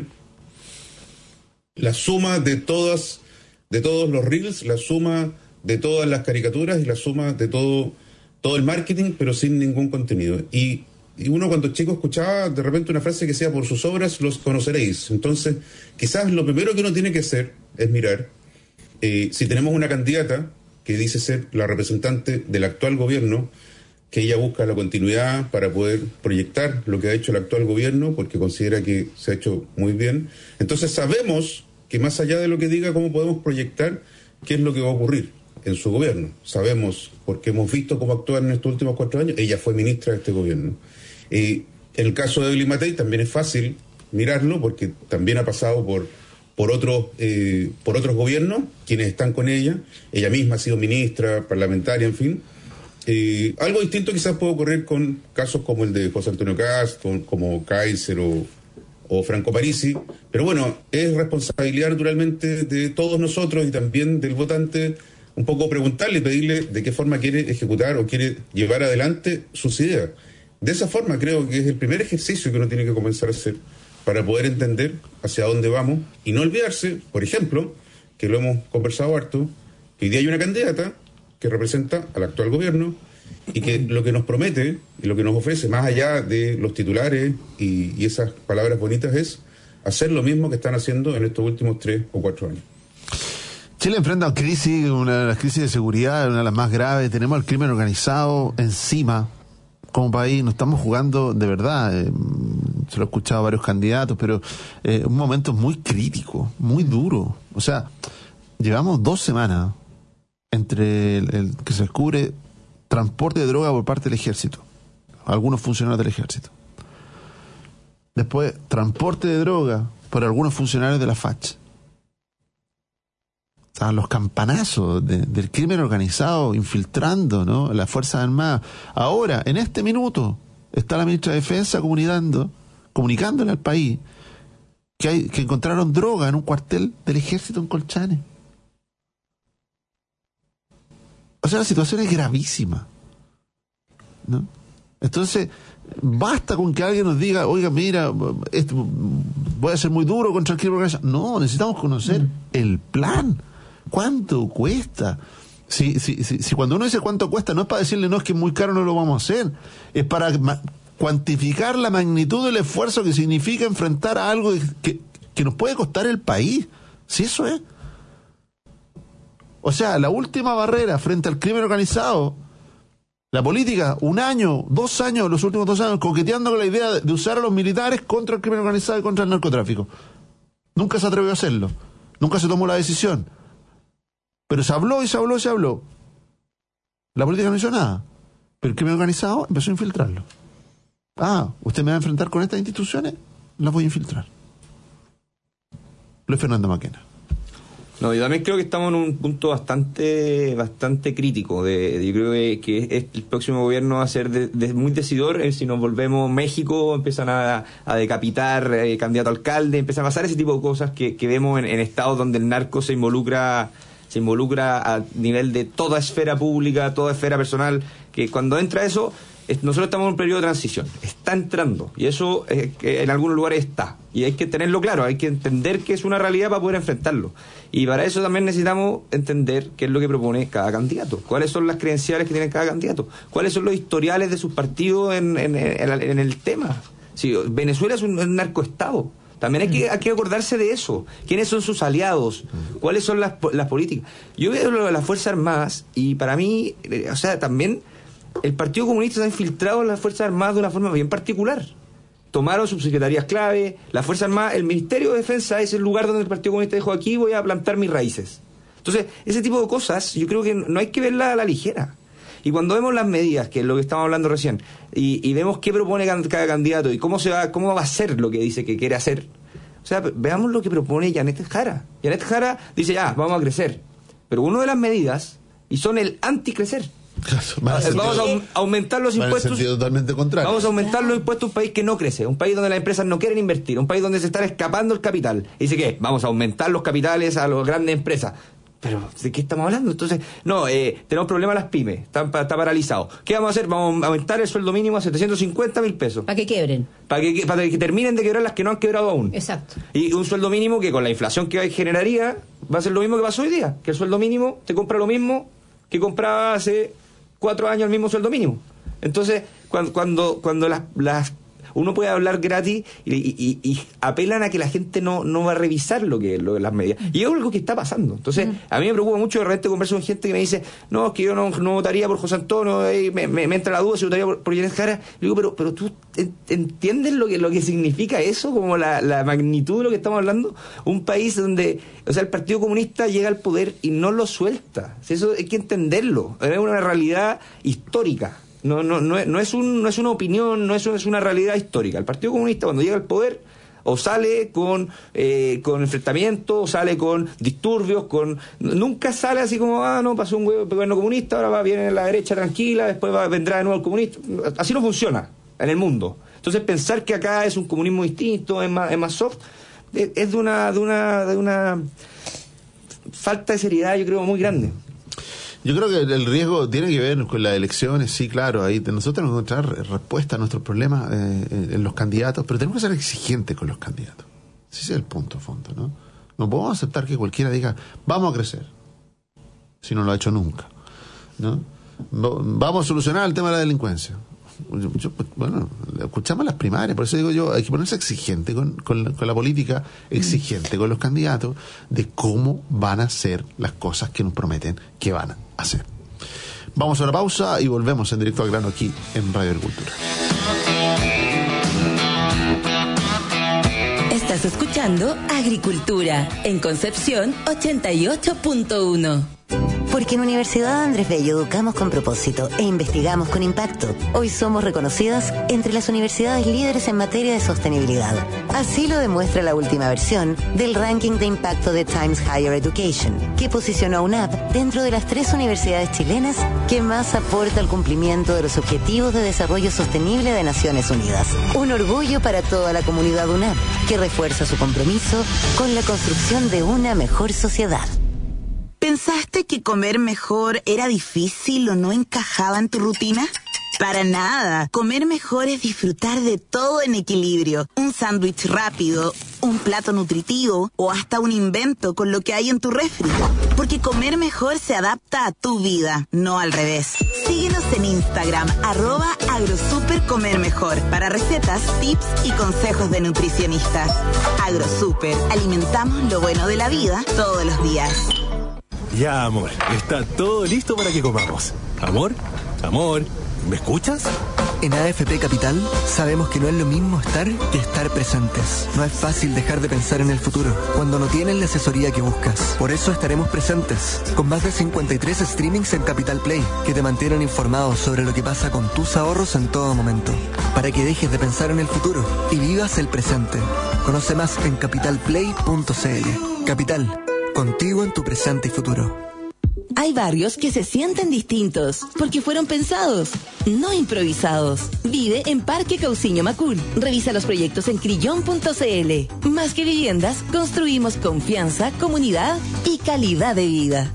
la suma de todas, de todos los reels, la suma de todas las caricaturas y la suma de todo, todo el marketing, pero sin ningún contenido. Y, y uno cuando chico escuchaba de repente una frase que decía, por sus obras los conoceréis. Entonces, quizás lo primero que uno tiene que hacer es mirar eh, si tenemos una candidata que dice ser la representante del actual gobierno, que ella busca la continuidad para poder proyectar lo que ha hecho el actual gobierno, porque considera que se ha hecho muy bien. Entonces sabemos que más allá de lo que diga, cómo podemos proyectar qué es lo que va a ocurrir en su gobierno. Sabemos, porque hemos visto cómo actúa en estos últimos cuatro años, ella fue ministra de este gobierno. Y en el caso de Evelyn Matei también es fácil mirarlo, porque también ha pasado por, por, otros, eh, por otros gobiernos, quienes están con ella. Ella misma ha sido ministra, parlamentaria, en fin. Eh, algo distinto quizás puede ocurrir con casos como el de José Antonio Cast, como Kaiser o, o Franco Parisi, pero bueno, es responsabilidad naturalmente de todos nosotros y también del votante un poco preguntarle y pedirle de qué forma quiere ejecutar o quiere llevar adelante sus ideas. De esa forma creo que es el primer ejercicio que uno tiene que comenzar a hacer para poder entender hacia dónde vamos y no olvidarse, por ejemplo, que lo hemos conversado harto, que hoy día hay una candidata que representa al actual gobierno y que lo que nos promete y lo que nos ofrece, más allá de los titulares y, y esas palabras bonitas, es hacer lo mismo que están haciendo en estos últimos tres o cuatro años. Chile enfrenta crisis, una de las crisis de seguridad, una de las más graves. Tenemos al crimen organizado encima como país. Nos estamos jugando de verdad, eh, se lo he escuchado a varios candidatos, pero eh, un momento muy crítico, muy duro. O sea, llevamos dos semanas entre el, el que se descubre transporte de droga por parte del ejército, algunos funcionarios del ejército. Después, transporte de droga por algunos funcionarios de la FACH. O sea, los campanazos de, del crimen organizado infiltrando, ¿no?, las Fuerzas Armadas. Ahora, en este minuto, está la ministra de Defensa comunicando, comunicándole al país que, hay, que encontraron droga en un cuartel del ejército en Colchane. O sea, la situación es gravísima, ¿no? Entonces, basta con que alguien nos diga, oiga, mira, esto, voy a ser muy duro contra el crimen organizado. No, necesitamos conocer mm. el plan. ¿Cuánto cuesta? Si, si, si, si cuando uno dice cuánto cuesta, no es para decirle, no, es que es muy caro, no lo vamos a hacer. Es para ma- cuantificar la magnitud del esfuerzo que significa enfrentar a algo que, que nos puede costar el país. Si eso es. O sea, la última barrera frente al crimen organizado, la política, un año, dos años, los últimos dos años, coqueteando con la idea de usar a los militares contra el crimen organizado y contra el narcotráfico. Nunca se atrevió a hacerlo. Nunca se tomó la decisión. Pero se habló y se habló y se habló. La política no hizo nada. Pero el crimen organizado empezó a infiltrarlo. Ah, ¿usted me va a enfrentar con estas instituciones? Las voy a infiltrar. Luis Fernando Maquena. No, yo también creo que estamos en un punto bastante bastante crítico. De, de yo creo que, que el próximo gobierno va a ser de, de muy decidor. Eh, si nos volvemos México, empiezan a, a decapitar eh, candidato a alcalde, empiezan a pasar ese tipo de cosas que, que vemos en, en estados donde el narco se involucra se involucra a nivel de toda esfera pública, toda esfera personal, que cuando entra eso, es, nosotros estamos en un periodo de transición, está entrando, y eso eh, que en algunos lugares está, y hay que tenerlo claro, hay que entender que es una realidad para poder enfrentarlo, y para eso también necesitamos entender qué es lo que propone cada candidato, cuáles son las credenciales que tiene cada candidato, cuáles son los historiales de sus partidos en, en, en, en el tema. Si Venezuela es un, un narcoestado, también hay que, hay que acordarse de eso. ¿Quiénes son sus aliados? ¿Cuáles son las, las políticas? Yo veo lo de las Fuerzas Armadas y para mí, eh, o sea, también el Partido Comunista se ha infiltrado en las Fuerzas Armadas de una forma bien particular. Tomaron subsecretarías clave, las Fuerzas Armadas, el Ministerio de Defensa es el lugar donde el Partido Comunista dijo, aquí voy a plantar mis raíces. Entonces, ese tipo de cosas yo creo que no hay que verla a la ligera. Y cuando vemos las medidas, que es lo que estamos hablando recién, y, y vemos qué propone cada candidato y cómo se va, cómo va a hacer lo que dice que quiere hacer, o sea, veamos lo que propone Janet Jara. Janet Jara dice, ya, vamos a crecer. Pero una de las medidas, y son el anti-crecer. Vamos a aumentar los impuestos. Totalmente contrario. Vamos a aumentar los impuestos a un país que no crece, un país donde las empresas no quieren invertir, un país donde se está escapando el capital. Y dice que vamos a aumentar los capitales a las grandes empresas. Pero, ¿de qué estamos hablando? Entonces, no, eh, tenemos problemas las pymes, está, está paralizado. ¿Qué vamos a hacer? Vamos a aumentar el sueldo mínimo a setecientos cincuenta mil pesos. Para que quiebren. Para que, para que terminen de quebrar las que no han quebrado aún. Exacto. Y un sueldo mínimo que con la inflación que generaría va a ser lo mismo que pasó hoy día. Que el sueldo mínimo te compra lo mismo que compraba hace cuatro años el mismo sueldo mínimo. Entonces, cuando, cuando, cuando las... las uno puede hablar gratis y, y, y apelan a que la gente no, no va a revisar lo que, lo que las medidas. Y es algo que está pasando. Entonces, a mí me preocupa mucho de repente converso con gente que me dice, no, es que yo no, no votaría por José Antonio, eh, me, me, me entra la duda si votaría por, por Janet Jara. Le digo, pero, pero tú entiendes lo que, lo que significa eso, como la, la magnitud de lo que estamos hablando. Un país donde, o sea, el Partido Comunista llega al poder y no lo suelta. Eso hay que entenderlo. Es una realidad histórica. No, no, no, es, no, es un, no es una opinión, no es, es una realidad histórica. El Partido Comunista cuando llega al poder o sale con eh, con enfrentamientos, o sale con disturbios, con nunca sale así como, ah, no, pasó un gobierno comunista, ahora va, viene la derecha tranquila, después va, vendrá de nuevo el comunista. Así no funciona en el mundo. Entonces pensar que acá es un comunismo distinto, es más, es más soft, es, es de una, de una, de una falta de seriedad, yo creo, muy grande. Yo creo que el riesgo tiene que ver con las elecciones, sí, claro, ahí nosotros tenemos que encontrar respuesta a nuestros problemas eh, en los candidatos, pero tenemos que ser exigentes con los candidatos. Ese es el punto, fondo, ¿no? No podemos aceptar que cualquiera diga, vamos a crecer, si no lo ha hecho nunca, ¿no? Vamos a solucionar el tema de la delincuencia. Yo, yo, bueno, escuchamos las primarias, por eso digo yo, hay que ponerse exigente con, con, la, con la política, exigente con los candidatos de cómo van a ser las cosas que nos prometen que van a hacer. Vamos a una pausa y volvemos en directo al grano aquí en Radio Agricultura. Estás escuchando Agricultura en Concepción ochenta y ocho punto uno. Porque en Universidad Andrés Bello educamos con propósito e investigamos con impacto. Hoy somos reconocidas entre las universidades líderes en materia de sostenibilidad. Así lo demuestra la última versión del ranking de impacto de Times Higher Education, que posicionó a UNAP dentro de las tres universidades chilenas que más aporta al cumplimiento de los Objetivos de Desarrollo Sostenible de Naciones Unidas. Un orgullo para toda la comunidad UNAP, que refuerza su compromiso con la construcción de una mejor sociedad. ¿Pensaste que comer mejor era difícil o no encajaba en tu rutina? Para nada. Comer mejor es disfrutar de todo en equilibrio. Un sándwich rápido, un plato nutritivo o hasta un invento con lo que hay en tu refri. Porque comer mejor se adapta a tu vida, no al revés. Síguenos en Instagram, arroba agrosupercomermejor, para recetas, tips y consejos de nutricionistas. Agrosuper, alimentamos lo bueno de la vida todos los días. Ya, amor, está todo listo para que comamos. Amor, amor, ¿me escuchas? En A F P Capital sabemos que no es lo mismo estar que estar presentes. No es fácil dejar de pensar en el futuro cuando no tienes la asesoría que buscas. Por eso estaremos presentes con más de cincuenta y tres streamings en Capital Play que te mantienen informados sobre lo que pasa con tus ahorros en todo momento, para que dejes de pensar en el futuro y vivas el presente. Conoce más en capital play punto c l. Capital, contigo en tu presente y futuro. Hay barrios que se sienten distintos porque fueron pensados, no improvisados. Vive en Parque Cauciño Macul. Revisa los proyectos en crillon punto c l. Más que viviendas, construimos confianza, comunidad y calidad de vida.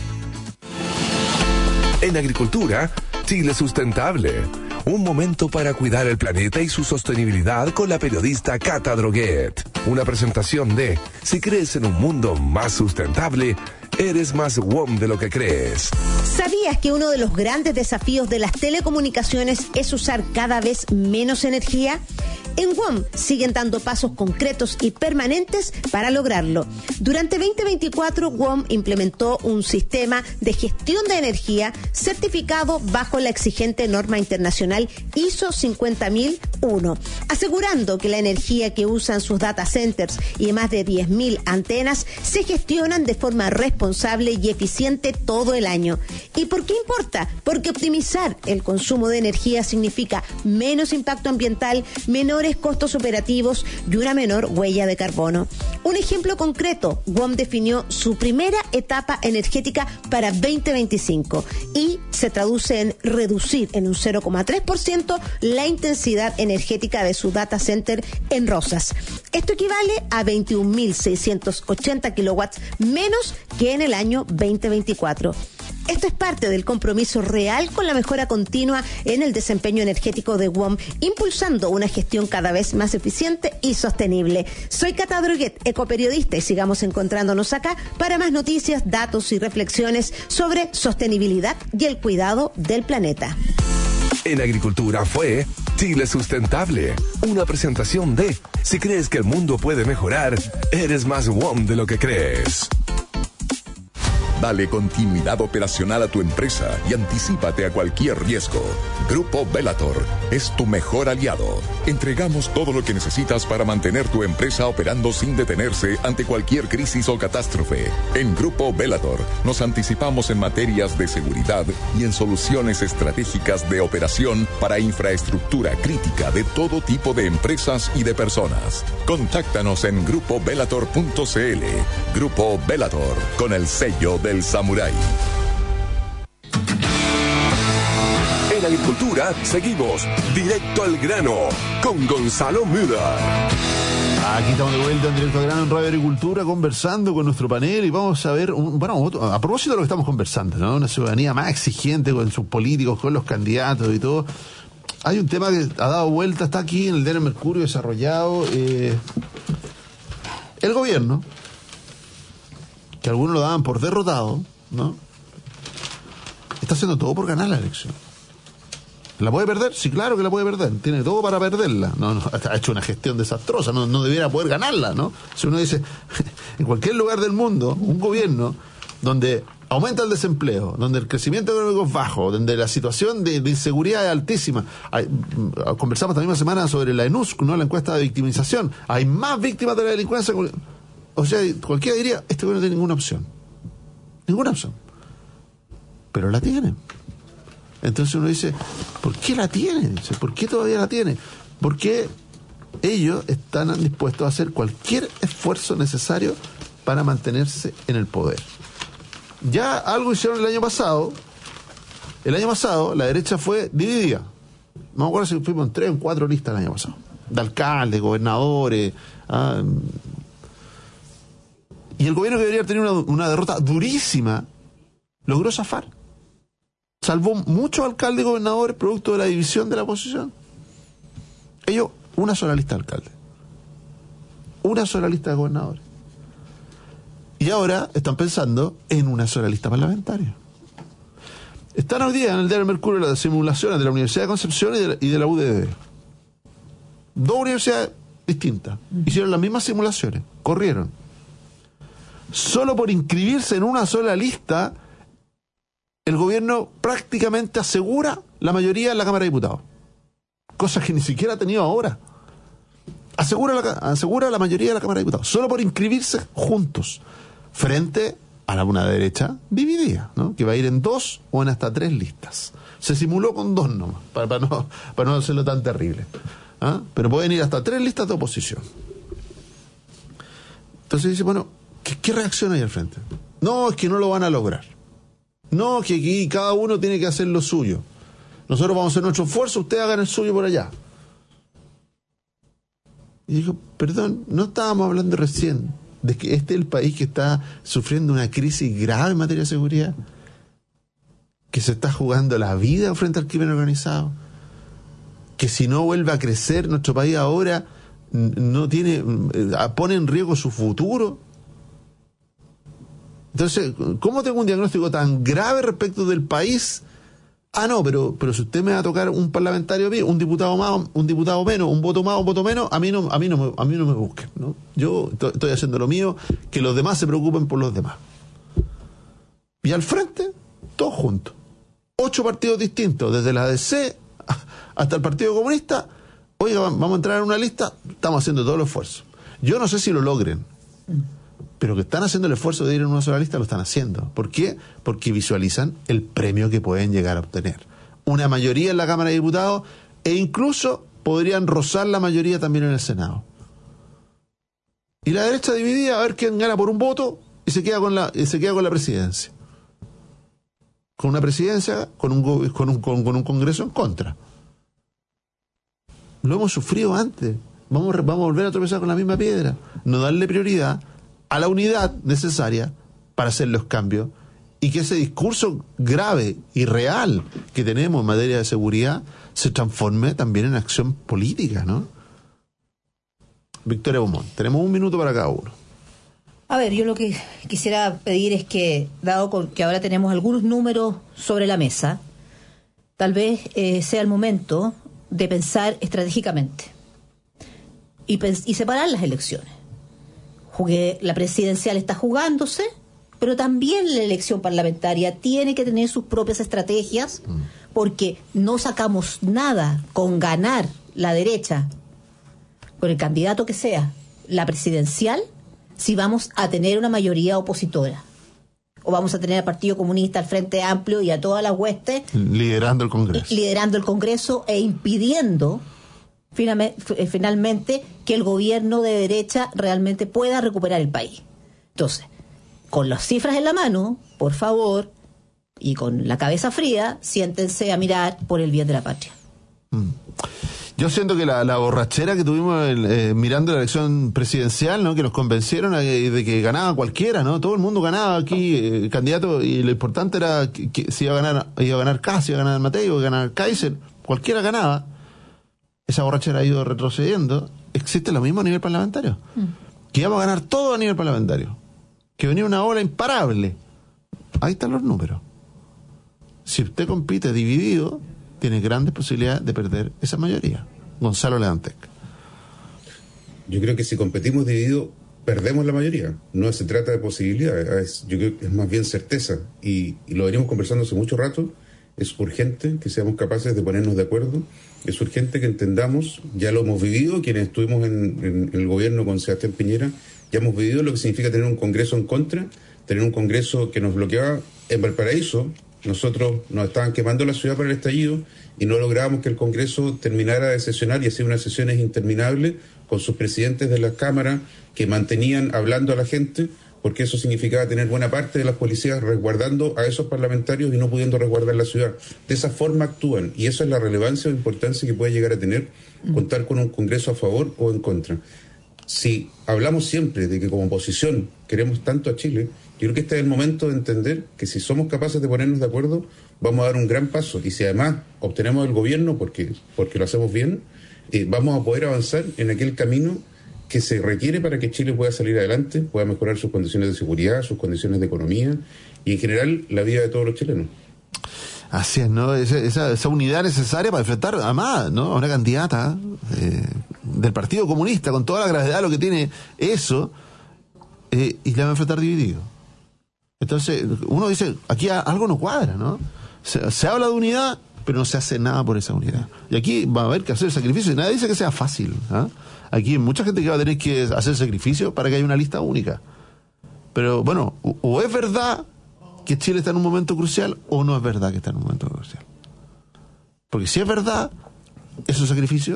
En agricultura, Chile Sustentable. Un momento para cuidar el planeta y su sostenibilidad con la periodista Cata Droguet. Una presentación de Si crees en un mundo más sustentable, eres más W O M de lo que crees. ¿Sabías que uno de los grandes desafíos de las telecomunicaciones es usar cada vez menos energía? En W O M siguen dando pasos concretos y permanentes para lograrlo. Durante veinte veinticuatro, W O M implementó un sistema de gestión de energía certificado bajo la exigente norma internacional I S O cincuenta mil uno, asegurando que la energía que usan sus data centers y más de diez mil antenas se gestionan de forma responsable y eficiente todo el año. ¿Y por qué importa? Porque optimizar el consumo de energía significa menos impacto ambiental, menores costos operativos y una menor huella de carbono. Un ejemplo concreto, W O M definió su primera etapa energética para veinte veinticinco y se traduce en reducir en un cero coma tres por ciento la intensidad energética de su data center en Rosas. Esto equivale a veintiún mil seiscientos ochenta kilowatts menos que en el año veinte veinticuatro. Esto es parte del compromiso real con la mejora continua en el desempeño energético de W O M, impulsando una gestión cada vez más eficiente y sostenible. Soy Cata Droguet, ecoperiodista, y sigamos encontrándonos acá para más noticias, datos y reflexiones sobre sostenibilidad y el cuidado del planeta. En agricultura fue Chile Sustentable, una presentación de Si crees que el mundo puede mejorar, eres más W O M de lo que crees. Dale continuidad operacional a tu empresa y anticípate a cualquier riesgo. Grupo Bellator es tu mejor aliado. Entregamos todo lo que necesitas para mantener tu empresa operando sin detenerse ante cualquier crisis o catástrofe. En Grupo Bellator nos anticipamos en materias de seguridad y en soluciones estratégicas de operación para infraestructura crítica de todo tipo de empresas y de personas. Contáctanos en grupo bellator punto c l. Grupo Bellator, con el sello del samurái. En agricultura seguimos directo al grano con Gonzalo Müller. Aquí estamos de vuelta en Directo al Grano en Radio Agricultura, conversando con nuestro panel, y vamos a ver, un, bueno, a propósito de lo que estamos conversando, ¿no? Una ciudadanía más exigente con sus políticos, con los candidatos y todo. Hay un tema que ha dado vuelta, está aquí en el diario Mercurio desarrollado. Eh, el gobierno, que algunos lo daban por derrotado, ¿no? Está haciendo todo por ganar la elección. ¿La puede perder? Sí, claro que la puede perder. Tiene todo para perderla. No, no, ha hecho una gestión desastrosa. No, no debiera poder ganarla, ¿no? Si uno dice, en cualquier lugar del mundo, un gobierno donde aumenta el desempleo, donde el crecimiento económico es bajo, donde la situación de, de inseguridad es altísima. Hay, conversamos esta misma semana sobre la ENUSC, ¿no? La encuesta de victimización. Hay más víctimas de la delincuencia. O sea, cualquiera diría, este gobierno no tiene ninguna opción. Ninguna opción. Pero la tiene. Entonces uno dice, ¿por qué la tiene? ¿Por qué todavía la tiene? Porque ellos están dispuestos a hacer cualquier esfuerzo necesario para mantenerse en el poder. Ya algo hicieron el año pasado. El año pasado la derecha fue dividida. No me acuerdo si fuimos en tres o en cuatro listas el año pasado. De alcaldes, gobernadores. Ah, y el gobierno, que debería tener una, una derrota durísima, logró zafar. Salvó muchos alcaldes y gobernadores producto de la división de la oposición. Ellos, una sola lista de alcaldes. Una sola lista de gobernadores. Y ahora están pensando en una sola lista parlamentaria. Están hoy día en el diario Mercurio las simulaciones de la Universidad de Concepción y de la, y de la U D D. Dos universidades distintas. Hicieron las mismas simulaciones. Corrieron. Solo por inscribirse en una sola lista, el gobierno prácticamente asegura la mayoría en la Cámara de Diputados. Cosa que ni siquiera ha tenido ahora. Asegura la, asegura la mayoría de la Cámara de Diputados. Solo por inscribirse juntos. Frente a la una derecha dividida, ¿no? Que va a ir en dos o en hasta tres listas. Se simuló con dos nomás, para, para, no, para no hacerlo tan terrible. ¿Ah? Pero pueden ir hasta tres listas de oposición. Entonces dice, bueno, ¿qué, qué reacción hay al frente? No, es que no lo van a lograr. No, que aquí cada uno tiene que hacer lo suyo. Nosotros vamos a hacer nuestro esfuerzo, ustedes hagan el suyo por allá. Y digo, perdón, ¿no estábamos hablando recién de que este es el país que está sufriendo una crisis grave en materia de seguridad? Que se está jugando la vida frente al crimen organizado. Que si no vuelve a crecer nuestro país ahora, no tiene, pone en riesgo su futuro. Entonces, ¿cómo tengo un diagnóstico tan grave respecto del país? Ah, no, pero, pero si usted me va a tocar un parlamentario, un diputado más, un diputado menos, un voto más, un voto menos, a mí no, a mí no, me, a mí no me busquen, ¿no? Yo estoy haciendo lo mío, que los demás se preocupen por los demás. Y al frente, todos juntos. Ocho partidos distintos, desde la A D C hasta el Partido Comunista. Oiga, vamos a entrar en una lista, estamos haciendo todo el esfuerzo. Yo no sé si lo logren, pero que están haciendo el esfuerzo de ir en una sola lista, lo están haciendo. ¿Por qué? Porque visualizan el premio que pueden llegar a obtener. Una mayoría en la Cámara de Diputados e incluso podrían rozar la mayoría también en el Senado. Y la derecha dividida, a ver quién gana por un voto y se queda con la, y se queda con la presidencia. Con una presidencia, con un, con un, con, con un Congreso en contra. Lo hemos sufrido antes. Vamos, vamos a volver a tropezar con la misma piedra. No darle prioridad a la unidad necesaria para hacer los cambios y que ese discurso grave y real que tenemos en materia de seguridad se transforme también en acción política, ¿no? Victoria Beaumont, tenemos un minuto para cada uno. A ver, yo lo que quisiera pedir es que, dado con que ahora tenemos algunos números sobre la mesa, tal vez eh, sea el momento de pensar estratégicamente y, pens- y separar las elecciones. Jugué, la presidencial está jugándose, pero también la elección parlamentaria tiene que tener sus propias estrategias, porque no sacamos nada con ganar la derecha, con el candidato que sea, la presidencial, si vamos a tener una mayoría opositora. O vamos a tener al Partido Comunista, al Frente Amplio y a todas las huestes liderando el Congreso. Liderando el Congreso e impidiendo finalmente que el gobierno de derecha realmente pueda recuperar el país. Entonces, con las cifras en la mano, por favor, y con la cabeza fría, siéntense a mirar por el bien de la patria. Mm. Yo siento que la, la borrachera que tuvimos eh, mirando la elección presidencial, ¿no? Que nos convencieron eh, de que ganaba cualquiera, ¿no? Todo el mundo ganaba aquí, eh, candidato, y lo importante era que, que si iba a ganar, iba a ganar Kass, iba a ganar Matei, iba a ganar Kaiser, cualquiera ganaba. Esa borrachera ha ido retrocediendo. Existe lo mismo a nivel parlamentario. Mm. Que íbamos a ganar todo a nivel parlamentario. Que venía una ola imparable. Ahí están los números. Si usted compite dividido, tiene grandes posibilidades de perder esa mayoría. Gonzalo Leantec. Yo creo que si competimos dividido, perdemos la mayoría. No se trata de posibilidades, yo creo que es más bien certeza. Y, y lo venimos conversando hace mucho rato. Es urgente que seamos capaces de ponernos de acuerdo. Es urgente que entendamos, ya lo hemos vivido, quienes estuvimos en, en, en el gobierno con Sebastián Piñera, ya hemos vivido lo que significa tener un Congreso en contra, tener un Congreso que nos bloqueaba. En Valparaíso, nosotros nos estaban quemando la ciudad para el estallido y no lográbamos que el Congreso terminara de sesionar, y hacía unas sesiones interminables con sus presidentes de las cámaras que mantenían hablando a la gente, porque eso significaba tener buena parte de las policías resguardando a esos parlamentarios y no pudiendo resguardar la ciudad. De esa forma actúan, y esa es la relevancia o importancia que puede llegar a tener contar con un Congreso a favor o en contra. Si hablamos siempre de que como oposición queremos tanto a Chile, yo creo que este es el momento de entender que si somos capaces de ponernos de acuerdo, vamos a dar un gran paso, y si además obtenemos el gobierno porque, porque lo hacemos bien, eh, vamos a poder avanzar en aquel camino que se requiere para que Chile pueda salir adelante, pueda mejorar sus condiciones de seguridad, sus condiciones de economía y en general la vida de todos los chilenos. Así es, ¿no? Esa, esa, esa unidad necesaria para enfrentar además, ¿no?, a una candidata eh, del Partido Comunista, con toda la gravedad de lo que tiene eso, eh, y la va a enfrentar dividido. Entonces, uno dice, aquí algo no cuadra, ¿no? Se, se habla de unidad, pero no se hace nada por esa unidad. Y aquí va a haber que hacer sacrificios, y nadie dice que sea fácil, ¿eh? Aquí hay mucha gente que va a tener que hacer sacrificios para que haya una lista única. Pero bueno, o, o es verdad que Chile está en un momento crucial, o no es verdad que está en un momento crucial. Porque si es verdad, esos sacrificios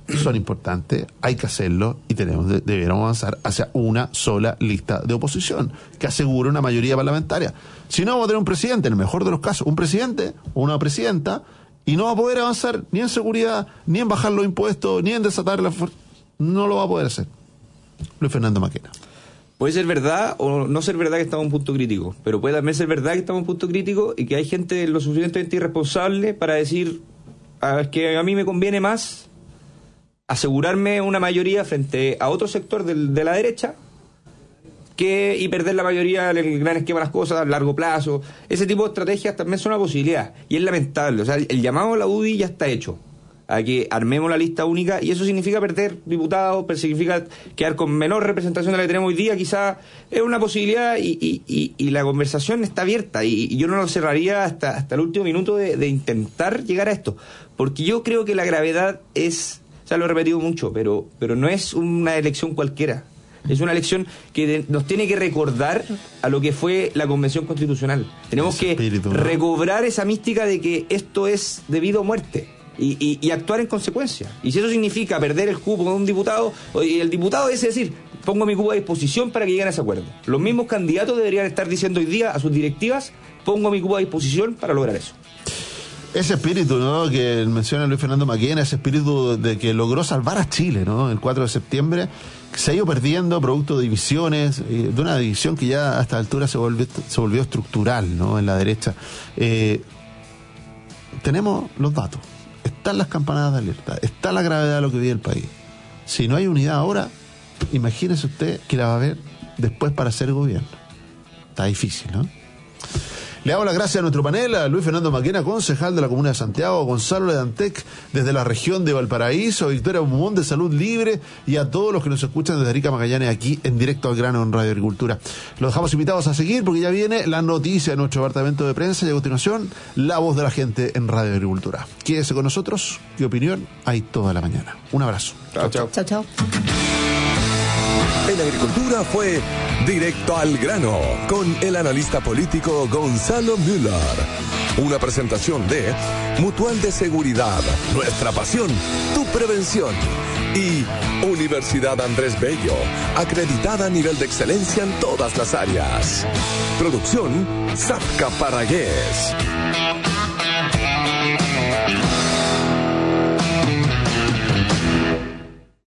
son importantes, hay que hacerlo y tenemos de, deberemos avanzar hacia una sola lista de oposición que asegure una mayoría parlamentaria. Si no, vamos a tener un presidente, en el mejor de los casos, un presidente o una presidenta, y no va a poder avanzar ni en seguridad, ni en bajar los impuestos, ni en desatar la fuerza. No lo va a poder hacer. Luis Fernando Maquena. Puede ser verdad o no ser verdad que estamos en un punto crítico, pero puede también ser verdad que estamos en un punto crítico y que hay gente lo suficientemente irresponsable para decir a, que a mí me conviene más asegurarme una mayoría frente a otro sector del, de la derecha que y perder la mayoría en el gran esquema de las cosas a largo plazo. Ese tipo de estrategias también son una posibilidad y es lamentable. O sea, el, el llamado a la U D I ya está hecho, a que armemos la lista única, y eso significa perder diputados, pero significa quedar con menor representación de la que tenemos hoy día. Quizá es una posibilidad y, y, y, y la conversación está abierta, y, y yo no lo cerraría hasta, hasta el último minuto de, de intentar llegar a esto, porque yo creo que la gravedad es, o sea, lo he repetido mucho, pero, pero no es una elección cualquiera. Es una elección que de, nos tiene que recordar a lo que fue la Convención Constitucional. Tenemos Ese que espíritu, ¿no? recobrar esa mística de que esto es debido a muerte. Y, y, y actuar en consecuencia. Y si eso significa perder el cupo de un diputado, y el diputado es decir, pongo mi cupo a disposición para que lleguen a ese acuerdo. Los mismos candidatos deberían estar diciendo hoy día a sus directivas, pongo mi cupo a disposición para lograr eso. Ese espíritu, ¿no?, que menciona Luis Fernando Maquena, ese espíritu de que logró salvar a Chile, ¿no?, el cuatro de septiembre, se ha ido perdiendo producto de divisiones, de una división que ya a esta altura se volvió, se volvió estructural, ¿no?, en la derecha. Eh, tenemos los datos. Están las campanadas de alerta, está la gravedad de lo que vive el país. Si no hay unidad ahora, imagínese usted que la va a haber después para hacer gobierno. Está difícil, ¿no? Le damos las gracias a nuestro panel, a Luis Fernando Maquena, concejal de la Comuna de Santiago, a Gonzalo Ledantec desde la región de Valparaíso, a Victoria Mumón de Salud Libre, y a todos los que nos escuchan desde Arica Magallanes aquí en Directo al Grano en Radio Agricultura. Los dejamos invitados a seguir porque ya viene la noticia de nuestro departamento de prensa y a continuación la voz de la gente en Radio Agricultura. Quédese con nosotros, qué opinión hay toda la mañana. Un abrazo. Chao, chao. Chao, chao. En Agricultura fue Directo al Grano con el analista político Gonzalo Müller. Una presentación de Mutual de Seguridad, nuestra pasión, tu prevención. Y Universidad Andrés Bello, acreditada a nivel de excelencia en todas las áreas. Producción Zapca Paragués.